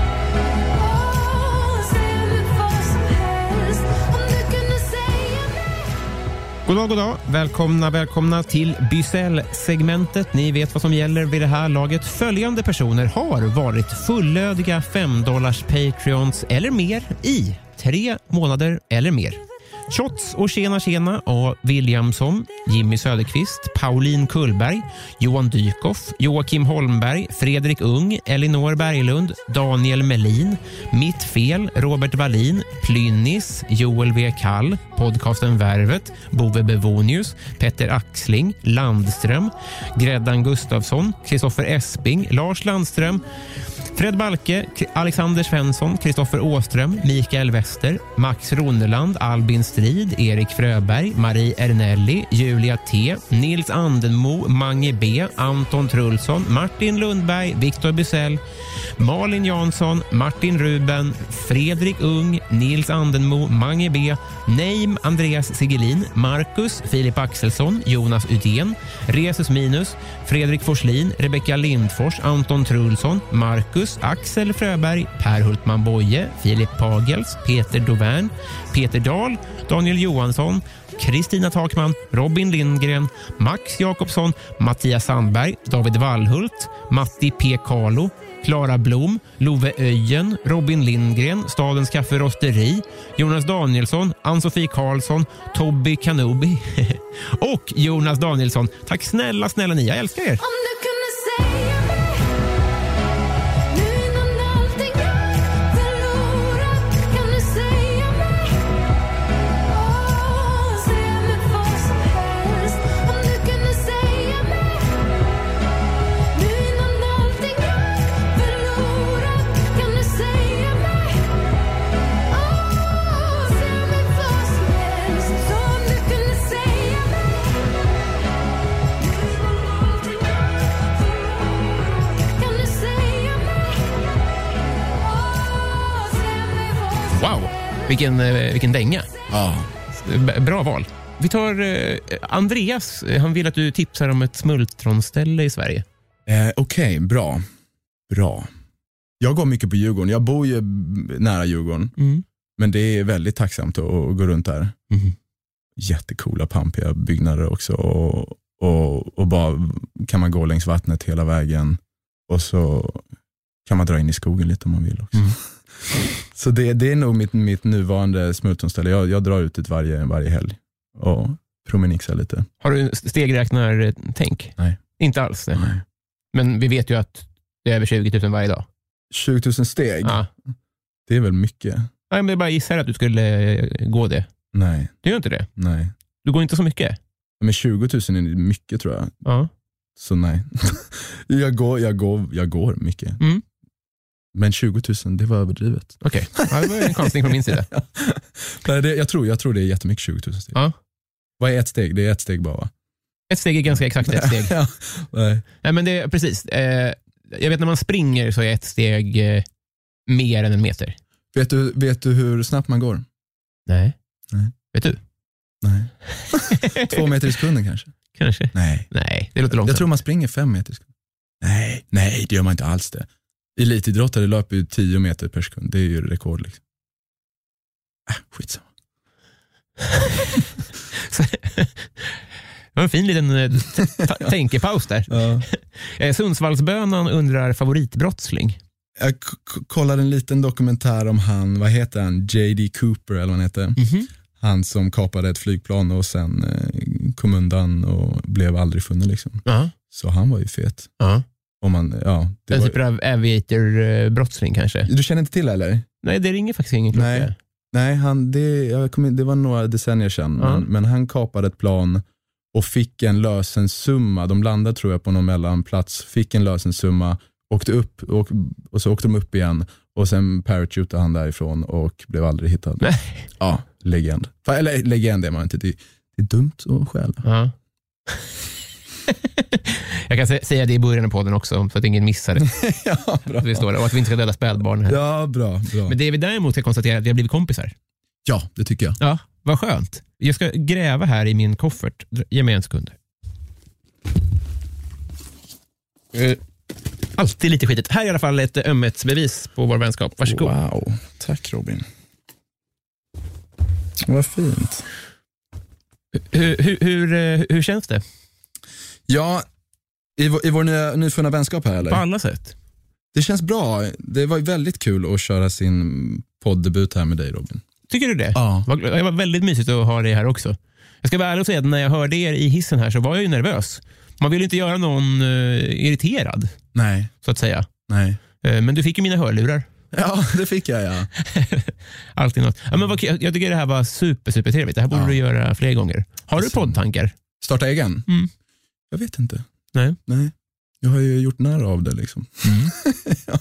Åh, säga mig vad som helst. Om du kunde säga mig. God dag, god dag. Välkomna, välkomna till Bysell-segmentet. Ni vet vad som gäller vid det här laget. Följande personer har varit fullödiga fem dollars Patreons eller mer i tre månader eller mer. Shots och Tjena Tjena A. Williamson, Jimmy Söderqvist, Pauline Kullberg, Johan Dykhoff, Joakim Holmberg, Fredrik Ung, Elinor Berglund, Daniel Melin, Mitt Fel, Robert Wallin, Plynnis, Joel W. Kall, podcasten Värvet, Bove Bevonius, Petter Axling, Landström, Gräddan Gustafsson, Kristoffer Esping, Lars Landström, Fred Balke, Alexander Svensson, Kristoffer Åström, Mikael Wester, Max Ronneland, Albin Strid, Erik Fröberg, Marie Ernelli, Julia T, Nils Andenmo, Mange B, Anton Trulsson, Martin Lundberg, Victor Bysell, Malin Jansson, Martin Ruben, Fredrik Ung, Nils Andenmo, Mange B, Neim Andreas Sigelin, Marcus, Filip Axelsson, Jonas Udén, Resus Minus, Fredrik Forslin, Rebecca Lindfors, Anton Trulsson, Marcus, Axel Fröberg, Per Hultman Boye, Filip Pagels, Peter Dovern, Peter Dahl, Daniel Johansson, Kristina Takman, Robin Lindgren, Max Jakobsson, Mattias Sandberg, David Wallhult, Matti P. Carlo, Klara Blom, Love Öjen, Robin Lindgren, Stadens Kafferosteri, Jonas Danielsson, Ann-Sofie Karlsson, Tobby Kanubi och Jonas Danielsson. Tack snälla, snälla ni. Jag älskar er. Om du kunde säga mig. Nu innan allting är förlorat. Kan du säga mig? Åh, säga mig vad som helst. Om du kunde säga mig. Nu innan allting är förlorat. Kan du säga mig? Åh, säga mig vad som helst. Så om du kunde säga mig. Kan du säga mig? Åh, säga mig vad som Wow, vilken, eh, vilken dänga. Ja. B- Bra val. Vi tar eh, Andreas. Han vill att du tipsar om ett smultronställe i Sverige. Eh, Okej, okay, bra. Bra. Jag går mycket på Djurgården. Jag bor ju nära Djurgården. Mm. Men det är väldigt tacksamt att, att gå runt där. Mm. Jättekola, pampiga byggnader också. Och, och, och bara kan man gå längs vattnet hela vägen. Och så kan man dra in i skogen lite om man vill också. Mm. Så det, det är nog mitt, mitt nuvarande smultronställe. Jag, jag drar ut dit varje, varje helg och promenixa lite. Har du stegräknar-tänk? Nej. Inte alls det. Nej. Men vi vet ju att det är över tjugo tusen varje dag. tjugo tusen steg? Ja. Det är väl mycket? Nej, men jag bara gissar att du skulle gå det. Nej. Du gör inte det? Nej. Du går inte så mycket? Men tjugo tusen är mycket, tror jag. Ja. Så nej. jag, går, jag, går, jag går mycket. Mm. Men tjugo tusen, det var överdrivet. Okej, okay. Ja, det var en chansning från min sida. Nej, det, jag, tror, jag tror det är jättemycket tjugo tusen steg. Ja. Vad är ett steg? Det är ett steg bara, va? Ett steg är ganska exakt ett steg. ja. Nej. Nej, men det är precis. Eh, jag vet när man springer så är ett steg eh, mer än en meter. Vet du, vet du hur snabbt man går? Nej. Nej. Vet du? Nej. Två meter i sekunden kanske? Kanske. Nej. Nej, det låter långsamt. Jag tror man springer fem meter i sekunden. Nej, nej, det gör man inte alls det. Elitidrottare löper ju tio meter per sekund. Det är ju rekord liksom. Äh, skitsamma. Det var en fin liten t- tänkepaus där. Ja. Sundsvallsbönan undrar favoritbrottsling. Jag k- kollade en liten dokumentär om han, vad heter han? J D Cooper eller vad han heter. Mm-hmm. Han som kapade ett flygplan och sen eh, kom undan och blev aldrig funnen liksom. Uh-huh. Så han var ju fet. Uh-huh. Om man, ja, det en var... typ av aviator-brottsling kanske. Du känner inte till eller? Nej, det ringer faktiskt ingen klocka. Nej, Nej han, det, jag kom in, det var några decennier sedan. Uh-huh. men, men han kapade ett plan och fick en lösensumma. De landade tror jag på någon mellanplats. Fick en lösensumma, åkte upp och, och så åkte de upp igen. Och sen parachutade han därifrån och blev aldrig hittad. Nej. Ja, legend. Eller legend är man inte. Det, det är dumt att stjäla. Ja. Jag kan säga det i början av podden också så att ingen missar det. Ja, bra. Vi står där, och att vi inte ska döda spädbarn här. Ja, bra, bra. Men det vi däremot ska konstatera är att vi har blivit kompisar. Ja, det tycker jag. Ja, vad skönt. Jag ska gräva här i min koffert. Ge mig en sekund. Uh, alltid lite skitigt. Här är i alla fall ett ömhetsbevis på vår vänskap. Varsågod. Wow, tack Robin. Vad fint. Hur, hur, hur, hur känns det? Ja, i vår, i vår nya, nyfunna vänskap här eller? På alla sätt. Det känns bra. Det var väldigt kul att köra sin poddebut här med dig Robin. Tycker du det? Ja. Det var väldigt mysigt att ha dig här också. Jag ska vara ärlig och säga att när jag hörde er i hissen här så var jag ju nervös. Man vill inte göra någon uh, irriterad. Nej. Så att säga. Nej. Uh, men du fick ju mina hörlurar. Ja, det fick jag, ja. Alltid något. Ja, men vad, jag tycker det här var super, super trevligt. Det här borde ja. du göra fler gånger. Har alltså, du poddtankar? Starta egen? Mm. Jag vet inte. Nej. Nej. Jag har ju gjort nära av det liksom. Mm. Ja.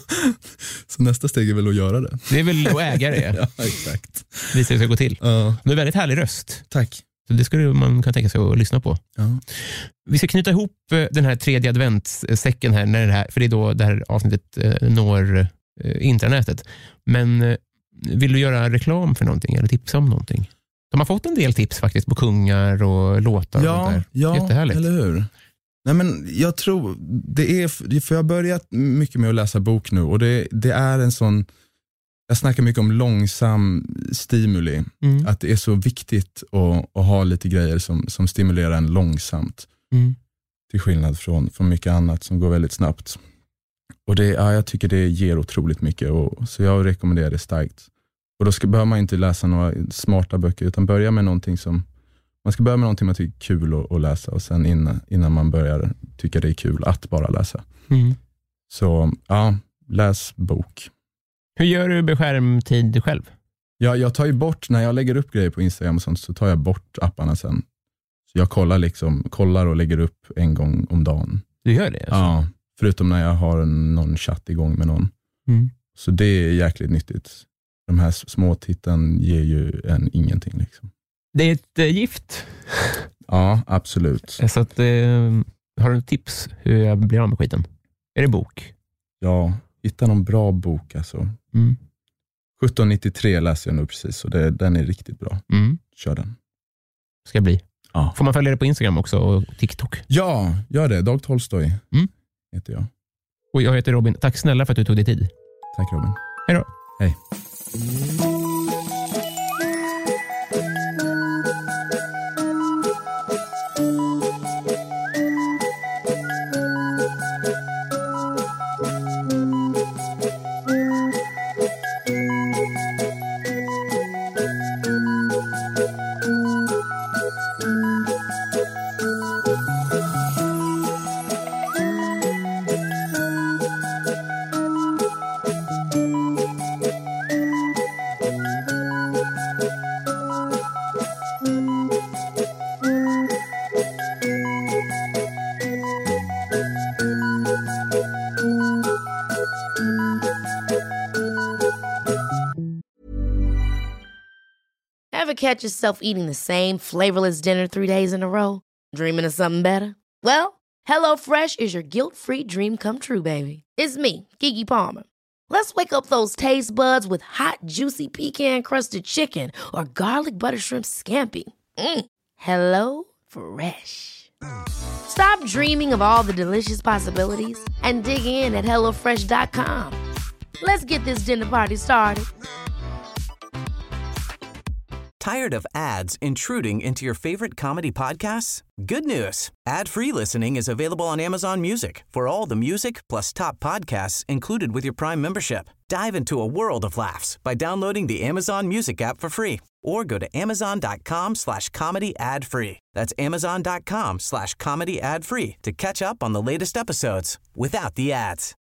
Så nästa steg är väl att göra det. Det är väl att äga det. Ja, exakt. Visa hur det ska gå till. Ja. Du är väldigt härlig röst. Tack. Så det skulle man kan tänka sig att lyssna på. Ja. Vi ska knyta ihop den här tredje adventssäcken här, när det här, för det är då det här avsnittet eh, når eh, intranätet. Men eh, vill du göra reklam för någonting eller tipsa om någonting? De har fått en del tips faktiskt på kungar och låtar. Ja, och där. ja, jättehärligt. Eller hur? Nej, men jag tror det är, för jag har börjat mycket med att läsa bok nu och det, det är en sån, jag snackar mycket om långsam stimuli, mm. att det är så viktigt att, att ha lite grejer som, som stimulerar en långsamt, mm. till skillnad från, från mycket annat som går väldigt snabbt. Och det, ja, jag tycker det ger otroligt mycket och, så jag rekommenderar det starkt. Och då ska, behöver man inte läsa några smarta böcker utan börja med någonting som man ska börja med någonting man tycker är kul att, att läsa och sen innan, innan man börjar tycka det är kul att bara läsa. Mm. Så ja, läs bok. Hur gör du med skärmtid själv? Ja, jag tar ju bort, när jag lägger upp grejer på Instagram och sånt så tar jag bort apparna sen. Så jag kollar liksom, kollar och lägger upp en gång om dagen. Du gör det? Alltså? Ja, förutom när jag har någon chatt igång med någon. Mm. Så det är jäkligt nyttigt. De här små titten ger ju en ingenting liksom. Det är ett äh, gift. Ja, absolut. Så att, äh, har du tips hur jag blir av med skiten? Är det bok? Ja, hitta någon bra bok alltså. Mm. sjutton nittiotre läser jag nu precis och det, den är riktigt bra. Mm. Kör den. Ska bli. Ja. Får man följa det på Instagram också och TikTok? Ja, gör det. Dag Tolstoy mm. heter jag. Och jag heter Robin. Tack snälla för att du tog dig tid. Tack Robin. Hej då. Hej. catch yourself eating the same flavorless dinner three days in a row? Dreaming of something better? Well, HelloFresh is your guilt-free dream come true, baby. It's me, Keke Palmer. Let's wake up those taste buds with hot, juicy pecan-crusted chicken or garlic butter shrimp scampi. Mm. Hello Fresh. Stop dreaming of all the delicious possibilities and dig in at hello fresh dot com. Let's get this dinner party started. Tired of ads intruding into your favorite comedy podcasts? Good news. Ad-free listening is available on Amazon Music for all the music plus top podcasts included with your Prime membership. Dive into a world of laughs by downloading the Amazon Music app for free or go to amazon.com slash comedy ad free. That's amazon.com slash comedy ad free to catch up on the latest episodes without the ads.